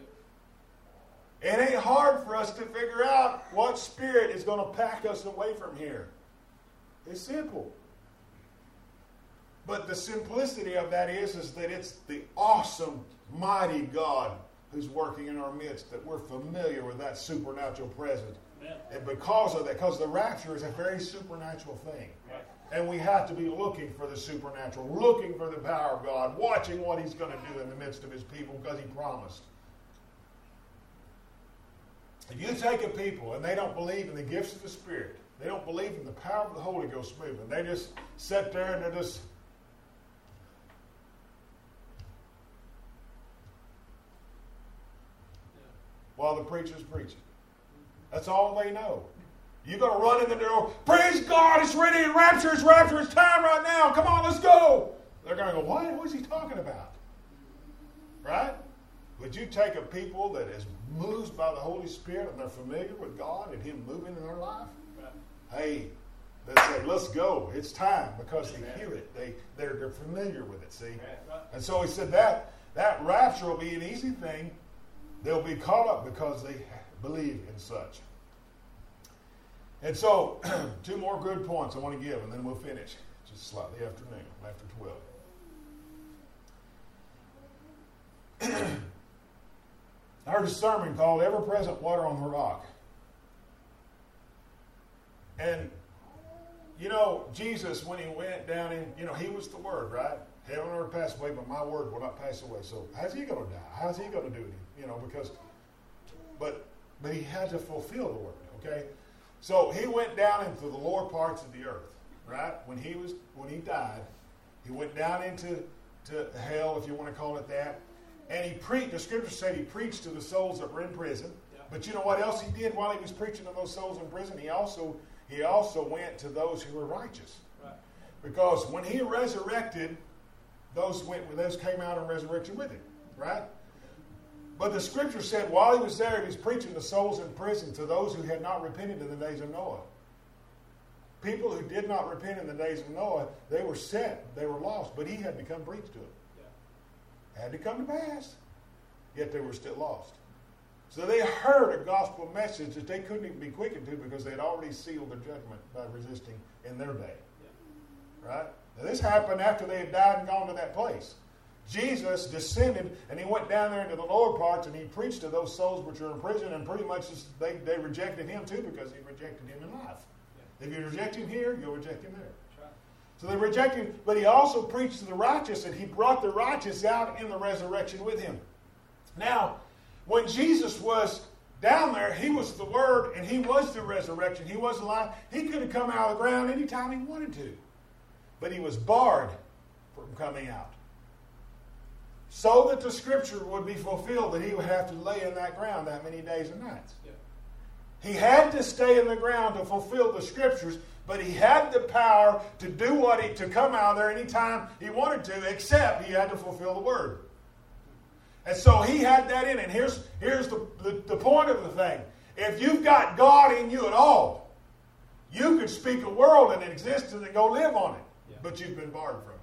It ain't hard for us to figure out what spirit is going to pack us away from here. It's simple. But the simplicity of that is that it's the awesome, mighty God who's working in our midst, that we're familiar with that supernatural presence. Amen. And because of that, because the rapture is a very supernatural thing. Right. And we have to be looking for the supernatural, looking for the power of God, watching what He's going to do in the midst of His people because He promised. If you take a people and they don't believe in the gifts of the Spirit, they don't believe in the power of the Holy Ghost moving, they just sit there and they're just... while the preacher's preaching. That's all they know. You're going to run in the door, praise God, it's ready, rapture, it's time right now, come on, let's go. They're going to go, what? What is he talking about? Right? Would you take a people that is moved by the Holy Spirit and they're familiar with God and Him moving in their life? Right. Hey, they say, let's go, it's time, because they hear it. They're familiar with it, see? Right. And so he said that rapture will be an easy thing. They'll be caught up because they believe in such. And so, two more good points I want to give, and then we'll finish. Just slightly after noon, after 12. I heard a sermon called Ever-Present Water on the Rock. And, you know, Jesus, when He went down in, you know, He was the Word, right? Heaven and earth pass away, but my word will not pass away. So how's He going to die? How's He going to do it? You know, because, but He had to fulfill the word, okay? So He went down into the lower parts of the earth, right? When He died, He went down into hell, if you want to call it that, and He preached. The Scripture said He preached to the souls that were in prison. Yeah. But you know what else He did while He was preaching to those souls in prison? He also went to those who were righteous, right. Because when He resurrected, those came out and resurrected with Him, right? But the Scripture said while He was there, He was preaching to souls in prison, to those who had not repented in the days of Noah. People who did not repent in the days of Noah, they were set, they were lost, but He had to come preach to them. Yeah. Had to come to pass, yet they were still lost. So they heard a gospel message that they couldn't even be quickened to because they had already sealed their judgment by resisting in their day. Yeah. Right? Now, this happened after they had died and gone to that place. Jesus descended and He went down there into the lower parts and He preached to those souls which were in prison, and pretty much they rejected Him too because He rejected Him in life. Yeah. If you reject Him here, you'll reject Him there. Right. So they rejected Him, but He also preached to the righteous, and He brought the righteous out in the resurrection with Him. Now, when Jesus was down there, He was the Word and He was the resurrection. He was alive. He could have come out of the ground anytime He wanted to. But He was barred from coming out. so that the scripture would be fulfilled that he would have to lay in that ground that many days and nights. Yeah. He had to stay in the ground to fulfill the scriptures, but he had the power to do to come out of there anytime he wanted to, except he had to fulfill the word. And so he had that in it. Here's the point of the thing. If you've got God in you at all, you could speak a world in existence and go live on it. Yeah. But you've been barred from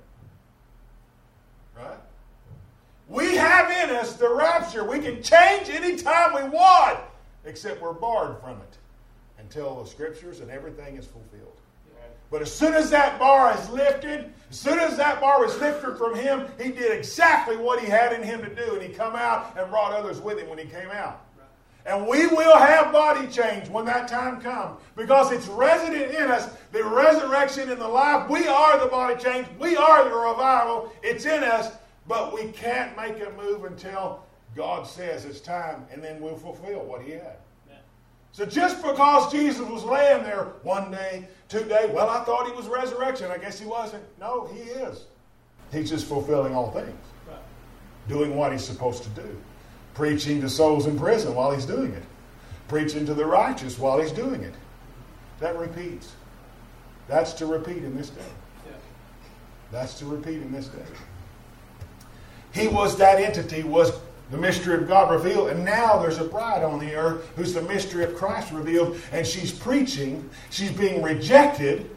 it. Right? We have in us the rapture. We can change anytime we want, except we're barred from it until the scriptures and everything is fulfilled. But as soon as that bar is lifted, as soon as that bar was lifted from him, he did exactly what he had in him to do. And he come out and brought others with him when he came out. And we will have body change when that time comes. Because it's resident in us, the resurrection and the life. We are the body change. We are the revival. It's in us. But we can't make a move until God says it's time. And then we'll fulfill what he had. So just because Jesus was laying there 1 day, 2 days, well, I thought he was resurrection. I guess he wasn't. No, he is. He's just fulfilling all things. Right. Doing what he's supposed to do. Preaching to souls in prison while he's doing it. Preaching to the righteous while he's doing it. That repeats. That's to repeat in this day. Yeah. That's to repeat in this day. He was that entity, was the mystery of God revealed, and now there's a bride on the earth who's the mystery of Christ revealed, and she's preaching, she's being rejected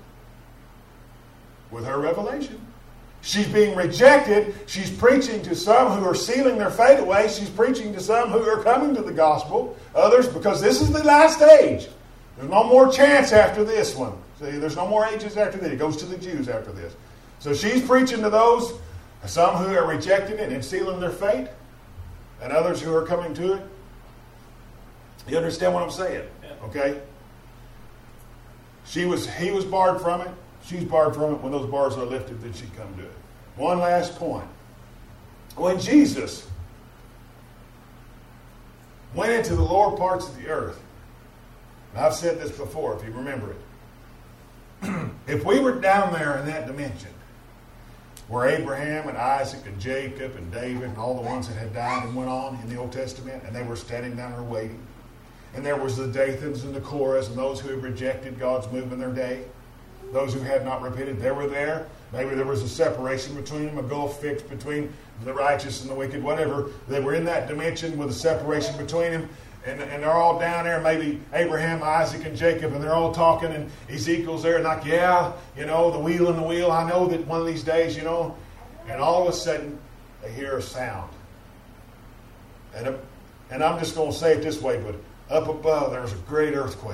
with her revelation. She's being rejected, she's preaching to some who are sealing their fate away, she's preaching to some who are coming to the gospel, others, because this is the last age. There's no more chance after this one. See, there's no more ages after this. It goes to the Jews after this. So she's preaching to those, some who are rejecting it and sealing their fate, and others who are coming to it. You understand what I'm saying? Yeah. Okay? He was barred from it. She's barred from it. When those bars are lifted, then she come to it. One last point. When Jesus went into the lower parts of the earth, and I've said this before, if you remember it, if we were down there in that dimension, where Abraham and Isaac and Jacob and David and all the ones that had died and went on in the Old Testament, and they were standing down there waiting. And there was the Dathans and the Korahs and those who had rejected God's move in their day. Those who had not repented, they were there. Maybe there was a separation between them, a gulf fixed between the righteous and the wicked, whatever. They were in that dimension with a separation between them. And they're all down there, maybe Abraham, Isaac, and Jacob, and they're all talking, and Ezekiel's there, and like, yeah, the wheel and the wheel, I know that one of these days, and all of a sudden, they hear a sound. And I'm just going to say it this way, but up above, there was a great earthquake.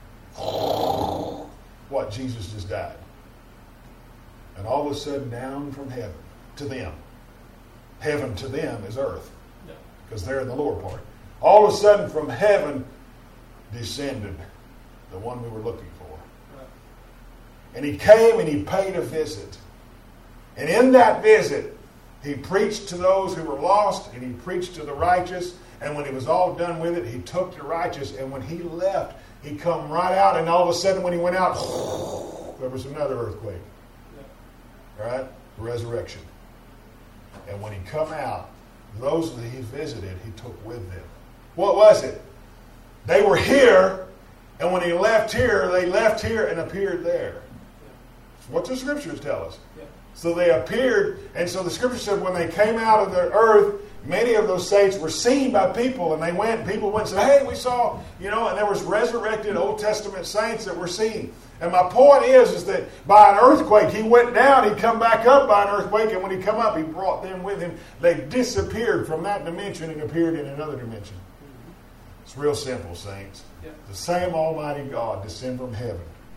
What? Jesus just died. And all of a sudden, down from heaven to them. Heaven to them is earth, because they're in the lower part. All of a sudden, from heaven descended the one we were looking for. Right. And he came and he paid a visit. And in that visit, he preached to those who were lost, and he preached to the righteous. And when he was all done with it, he took the righteous. And when he left, he come right out. And all of a sudden, when he went out, there was another earthquake. Yeah. All right? Resurrection. And when he come out, those that he visited, he took with them. What was it? They were here, and when he left here, they left here and appeared there. That's what the scriptures tell us. Yeah. So they appeared, and so the scripture said when they came out of the earth, many of those saints were seen by people, and people went and said, hey, we saw, and there was resurrected Old Testament saints that were seen. And my point is that by an earthquake, he went down, he come back up by an earthquake, and when he come up, he brought them with him. They disappeared from that dimension and appeared in another dimension. It's real simple, saints. Yeah. The same Almighty God descend from heaven,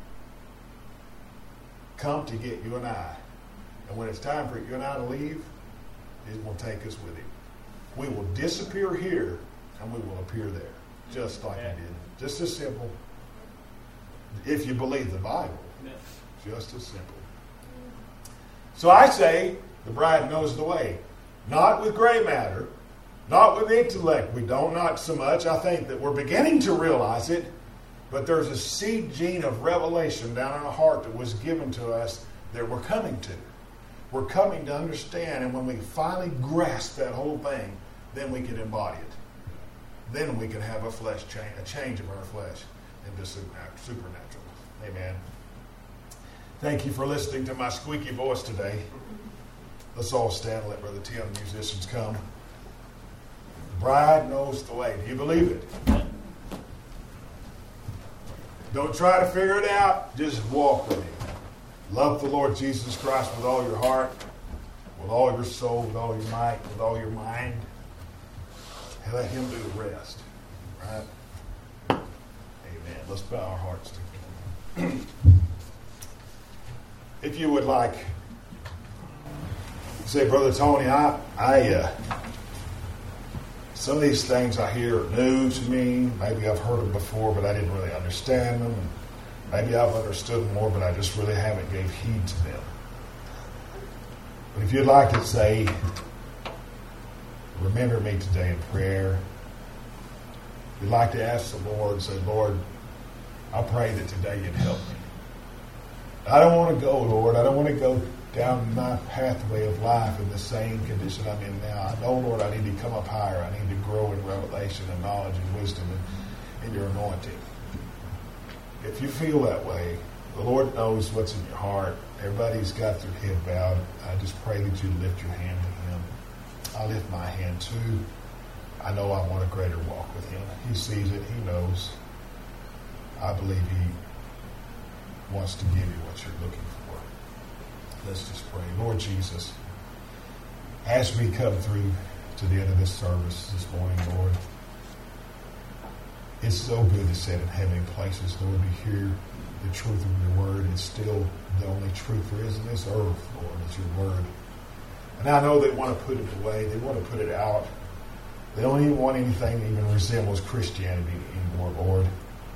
come to get you and I. And when it's time for you and I to leave, He will take us with Him. We will disappear here, and we will appear there, just like He did. Just as simple. If you believe the Bible, just as simple. So I say, the bride knows the way. Not with gray matter, not with intellect. We don't, not so much. I think that we're beginning to realize it, but there's a seed gene of revelation down in our heart that was given to us that we're coming to. we're coming to understand, and when we finally grasp that whole thing, then we can embody it. Then we can have a change of our flesh into supernatural. Amen. Thank you for listening to my squeaky voice today. Let's all stand and let Brother Tim and the musicians come. The bride knows the way. Do you believe it? Don't try to figure it out. Just walk with Him. Love the Lord Jesus Christ with all your heart, with all your soul, with all your might, with all your mind. And let Him do the rest. Right? Amen. Let's bow our hearts to Him. If you would like, say, Brother Tony, some of these things I hear are new to me. Maybe I've heard them before, but I didn't really understand them. And maybe I've understood them more, but I just really haven't gave heed to them. But if you'd like to say, remember me today in prayer. If you'd like to ask the Lord, say, Lord, I pray that today you'd help me. I don't want to go, Lord. I don't want to go down my pathway of life in the same condition I'm in now. I know, Lord, I need to come up higher. I need to grow in revelation and knowledge and wisdom and your anointing. If you feel that way, the Lord knows what's in your heart. Everybody's got their head bowed. I just pray that you lift your hand to Him. I lift my hand too. I know I want a greater walk with Him. He sees it. He knows. I believe He wants to give you what you're looking for. Let's just pray. Lord Jesus, as we come through to the end of this service this morning, Lord, it's so good to sit in heavenly places, Lord, to hear the truth of your word. It's still the only truth there is in this earth, Lord, is your word. And I know they want to put it away. They want to put it out. They don't even want anything that even resembles Christianity anymore, Lord.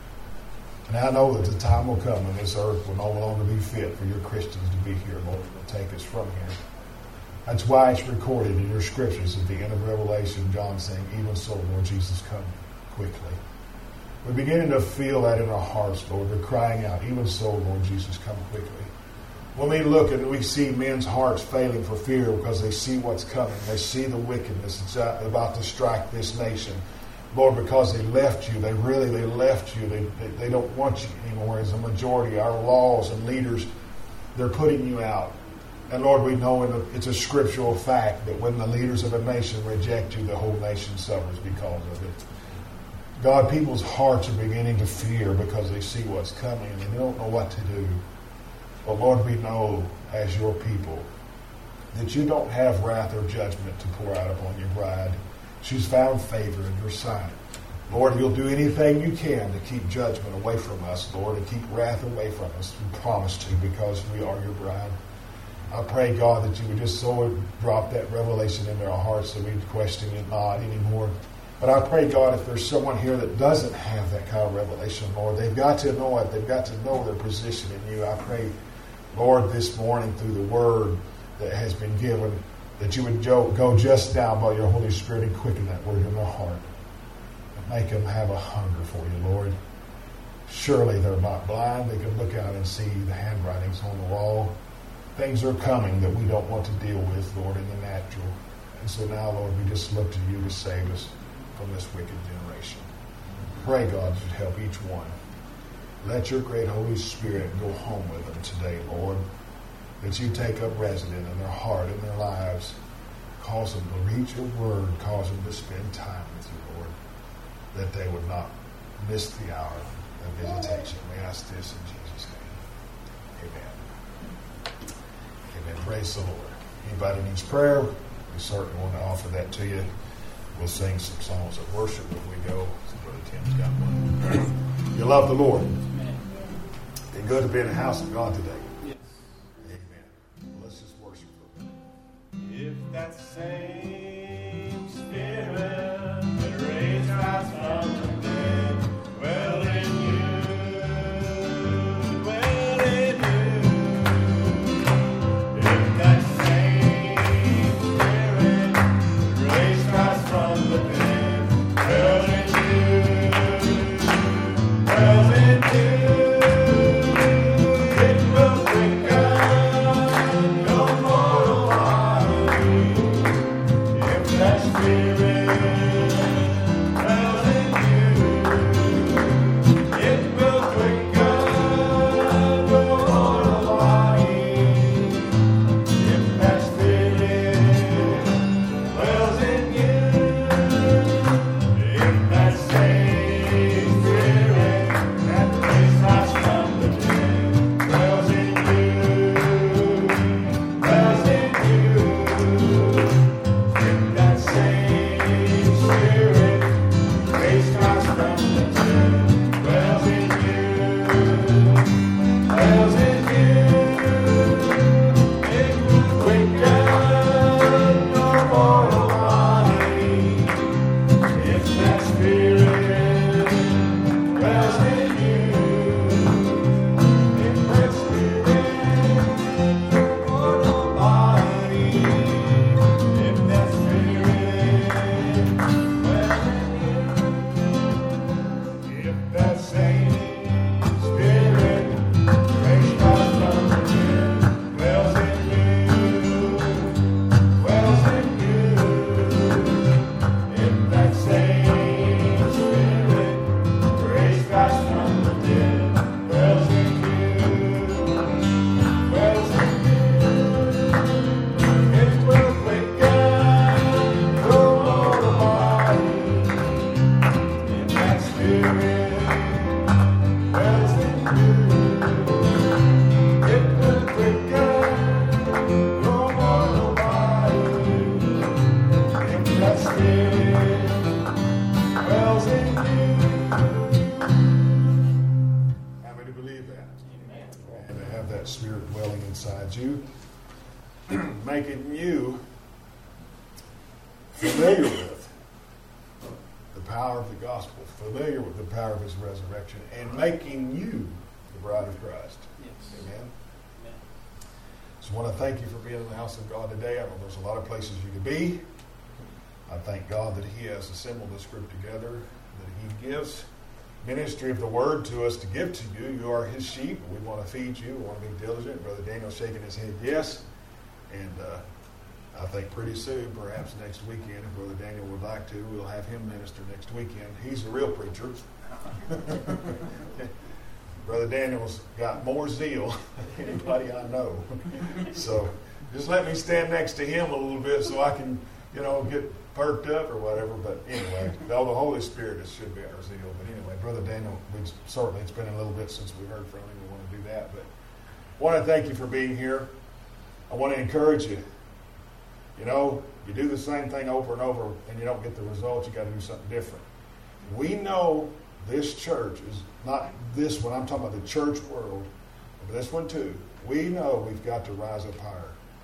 And I know that the time will come when this earth will no longer be fit for your Christians to be here, Lord. It will take us from here. That's why it's recorded in your scriptures at the end of Revelation, John saying, even so, Lord Jesus, come quickly. We're beginning to feel that in our hearts, Lord. We're crying out, even so, Lord Jesus, come quickly. When we look and we see men's hearts failing for fear because they see what's coming, they see the wickedness that's about to strike this nation, Lord, because they left you, they left you. They don't want you anymore. As a majority, our laws and leaders, they're putting you out. And Lord, we know it's a scriptural fact that when the leaders of a nation reject you, the whole nation suffers because of it. God, people's hearts are beginning to fear because they see what's coming and they don't know what to do. But Lord, we know as your people that you don't have wrath or judgment to pour out upon your bride. She's found favor in your sight. Lord, you'll do anything you can to keep judgment away from us, Lord, and keep wrath away from us. We promise to, because we are your bride. I pray, God, that you would just so drop that revelation into our hearts that we'd question it not anymore. But I pray, God, if there's someone here that doesn't have that kind of revelation, Lord, they've got to know it. They've got to know their position in you. I pray, Lord, this morning through the word that has been given, that you would go just now by your Holy Spirit and quicken that word in their heart. And make them have a hunger for you, Lord. Surely they're not blind. They can look out and see the handwritings on the wall. Things are coming that we don't want to deal with, Lord, in the natural. And so now, Lord, we just look to you to save us from this wicked generation. Pray, God, that you'd help each one. Let your great Holy Spirit go home with them today, Lord. That you take up residence in their heart and their lives. Cause them to read your word. Cause them to spend time with you, Lord. That they would not miss the hour of visitation. We ask this in Jesus' name. Amen. Amen. Praise the Lord. Anybody needs prayer, we certainly want to offer that to you. We'll sing some songs of worship as we go. So Brother Tim's got one. You love the Lord. It's good to be in the house of God today. If that same Spirit that raised Christ from the dead dwell in you, if that same Spirit that raised Christ from the dead dwell in you, it will quicken your mortal Spirit dwelling inside you, making you familiar with the power of the gospel, familiar with the power of his resurrection, and making you the bride of Christ. Yes. Amen. Amen. So I want to thank you for being in the house of God today. I know there's a lot of places you could be. I thank God that he has assembled this group together, that he gives ministry of the word to us to give to you. You are his sheep. We want to feed you. We want to be diligent. Brother Daniel's shaking his head yes. And I think pretty soon, perhaps next weekend, if Brother Daniel would like to, we'll have him minister next weekend. He's a real preacher. Brother Daniel's got more zeal than anybody I know. So just let me stand next to him a little bit so I can, get perked up or whatever. But anyway, the Holy Spirit should be our zeal. But anyway, Brother Daniel, it's been a little bit since we heard from him. We want to do that. But I want to thank you for being here. I want to encourage you. You do the same thing over and over and you don't get the results. You got to do something different. We know this church is not this one. I'm talking about the church world. But this one too. We know we've got to rise up higher.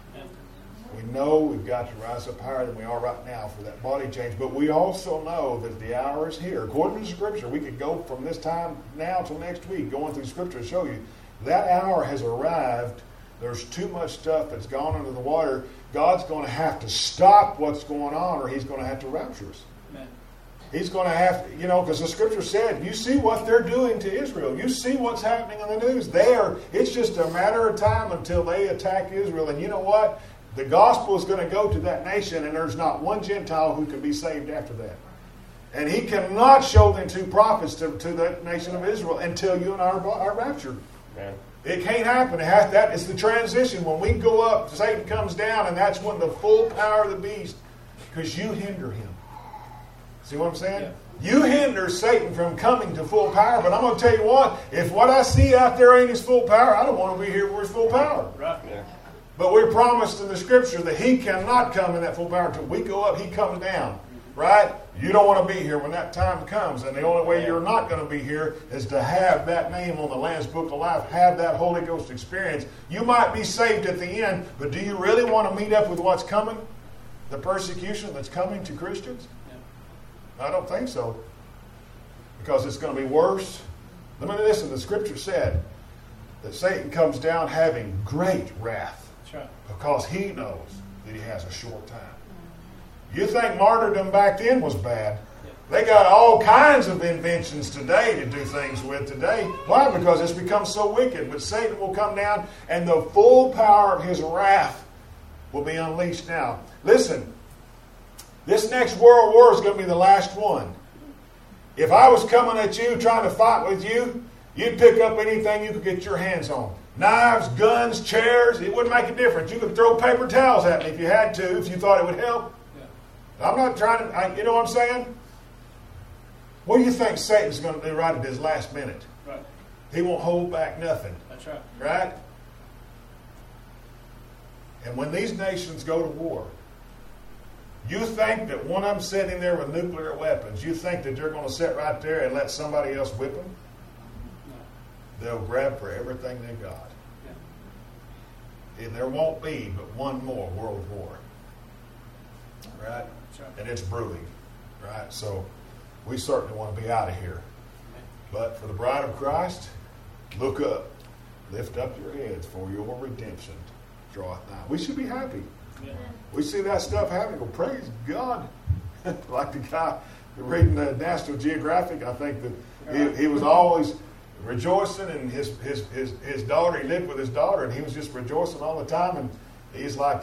We know we've got to rise up higher than we are right now for that body change. But we also know that the hour is here. According to Scripture, we could go from this time now till next week, going through Scripture to show you that hour has arrived. There's too much stuff that's gone under the water. God's going to have to stop what's going on, or he's going to have to rapture us. Amen. He's going to have to, because the Scripture said, you see what they're doing to Israel. You see what's happening in the news. It's just a matter of time until they attack Israel. And you know what? The gospel is going to go to that nation, and there's not one Gentile who can be saved after that. And he cannot show them two prophets to the nation of Israel until you and I are raptured. Man. It can't happen. That is the transition. When we go up, Satan comes down, and that's when the full power of the beast, because you hinder him. See what I'm saying? Yeah. You hinder Satan from coming to full power. But I'm going to tell you what, if what I see out there ain't his full power, I don't want to be here where his full power. Right. Yeah. But we're promised in the Scripture that he cannot come in that full power until we go up, he comes down. Right? You don't want to be here when that time comes. And the only way you're not going to be here is to have that name on the Lamb's Book of Life, have that Holy Ghost experience. You might be saved at the end, but do you really want to meet up with what's coming? The persecution that's coming to Christians? Yeah. I don't think so. Because it's going to be worse. Let me listen. The Scripture said that Satan comes down having great wrath. That's right. Because he knows that he has a short time. You think martyrdom back then was bad? They got all kinds of inventions today to do things with today. Why? Because it's become so wicked. But Satan will come down and the full power of his wrath will be unleashed now. Listen, this next world war is going to be the last one. If I was coming at you trying to fight with you, you'd pick up anything you could get your hands on. Knives, guns, chairs, it wouldn't make a difference. You could throw paper towels at me if you had to, if you thought it would help. I'm not trying to, you know what I'm saying? What do you think Satan's going to do right at his last minute? Right. He won't hold back nothing. That's right. Right? And when these nations go to war, you think that one of them sitting there with nuclear weapons, you think that they're going to sit right there and let somebody else whip them? No. They'll grab for everything they got. Yeah. And there won't be but one more world war. Right? And it's brewing, right? So we certainly want to be out of here. But for the bride of Christ, look up. Lift up your heads, for your redemption draweth nigh. We should be happy. Yeah. We see that stuff happening. Well, praise God. Like the guy reading the National Geographic, I think that he was always rejoicing, and his daughter, he lived with his daughter, and he was just rejoicing all the time. And he's like,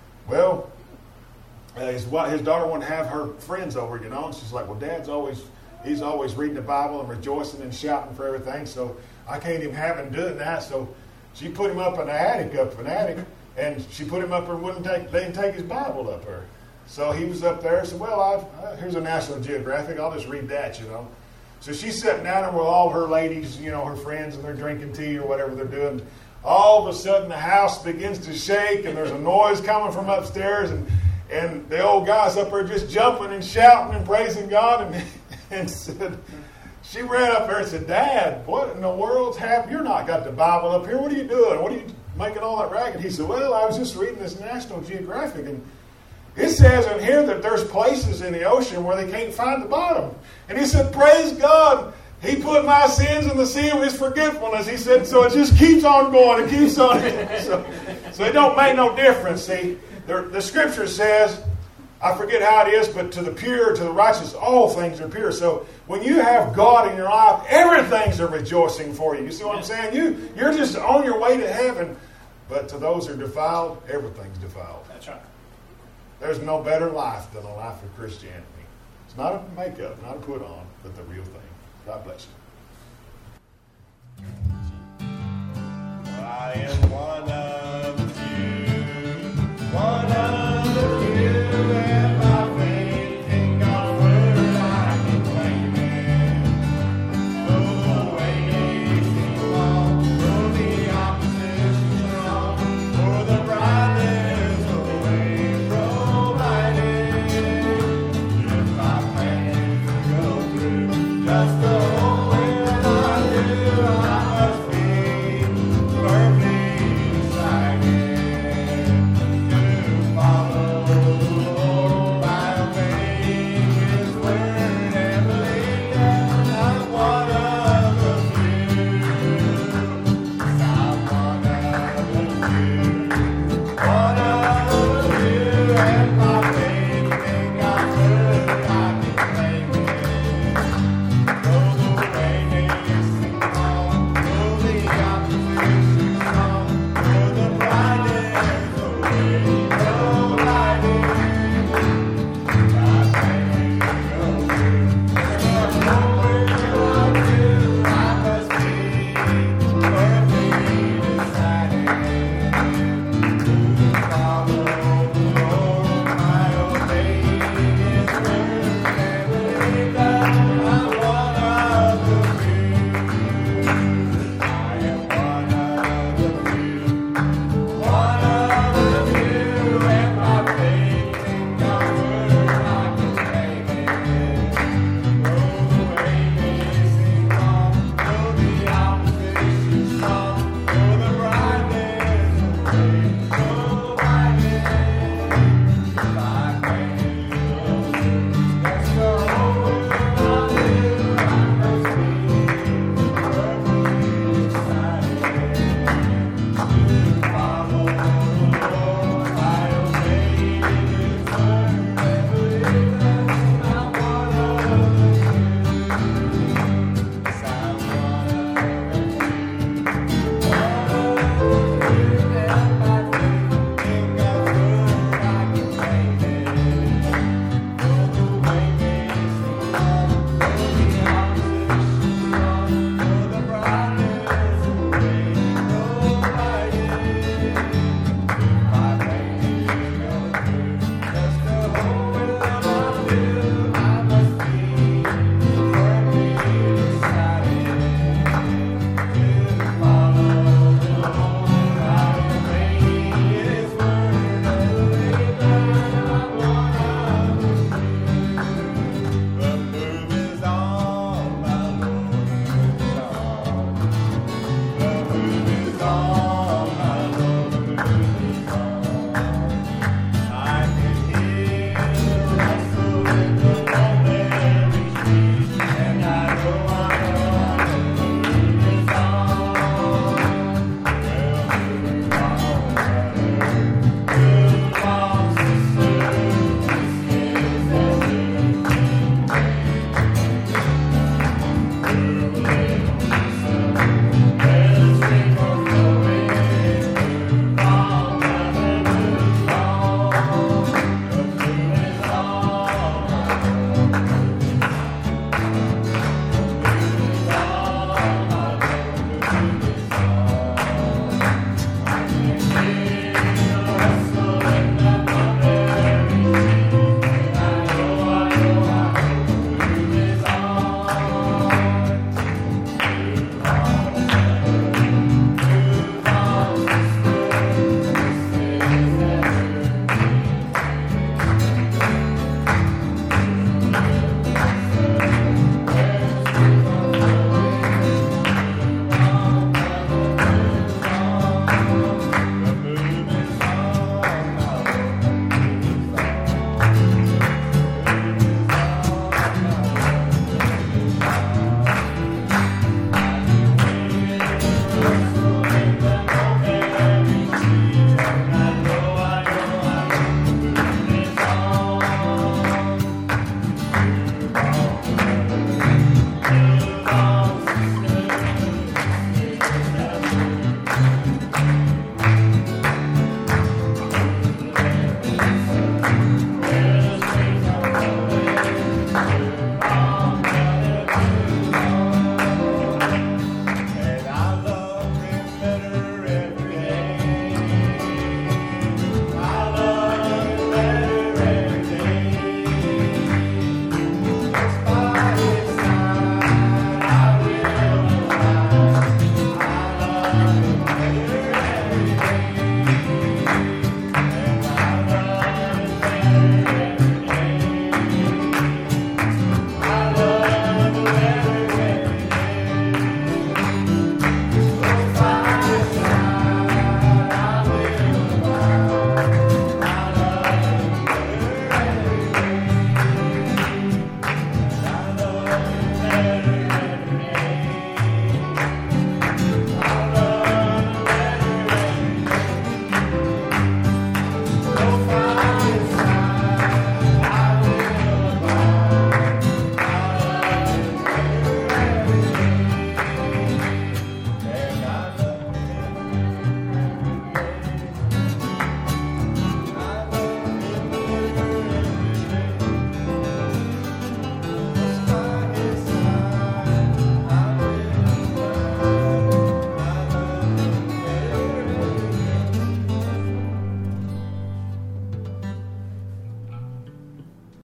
his daughter wouldn't have her friends over, and she's like, well, he's always reading the Bible and rejoicing and shouting for everything, so I can't even have him doing that. So she put him up in the attic, and she put him up there and they didn't take his Bible up there. So he was up there and said, well, here's a National Geographic, I'll just read that, So she's sitting down there with all her ladies, her friends, and they're drinking tea or whatever they're doing. All of a sudden the house begins to shake, and there's a noise coming from upstairs, and the old guy's up there just jumping and shouting and praising God, and said, she ran up there and said, Dad, what in the world's happened? You're not got the Bible up here. What are you doing? What are you making all that racket? He said, well, I was just reading this National Geographic, and it says in here that there's places in the ocean where they can't find the bottom. And he said, praise God. He put my sins in the sea of his forgetfulness. He said, so it just keeps on going. It keeps on. So it don't make no difference. See, the scripture says, I forget how it is, but to the pure, to the righteous, all things are pure. So when you have God in your life, everything's a rejoicing for you. You see what I'm saying? You're just on your way to heaven. But to those who are defiled, everything's defiled. That's right. There's no better life than a life of Christianity. It's not a makeup, not a put on, but the real thing. God bless you.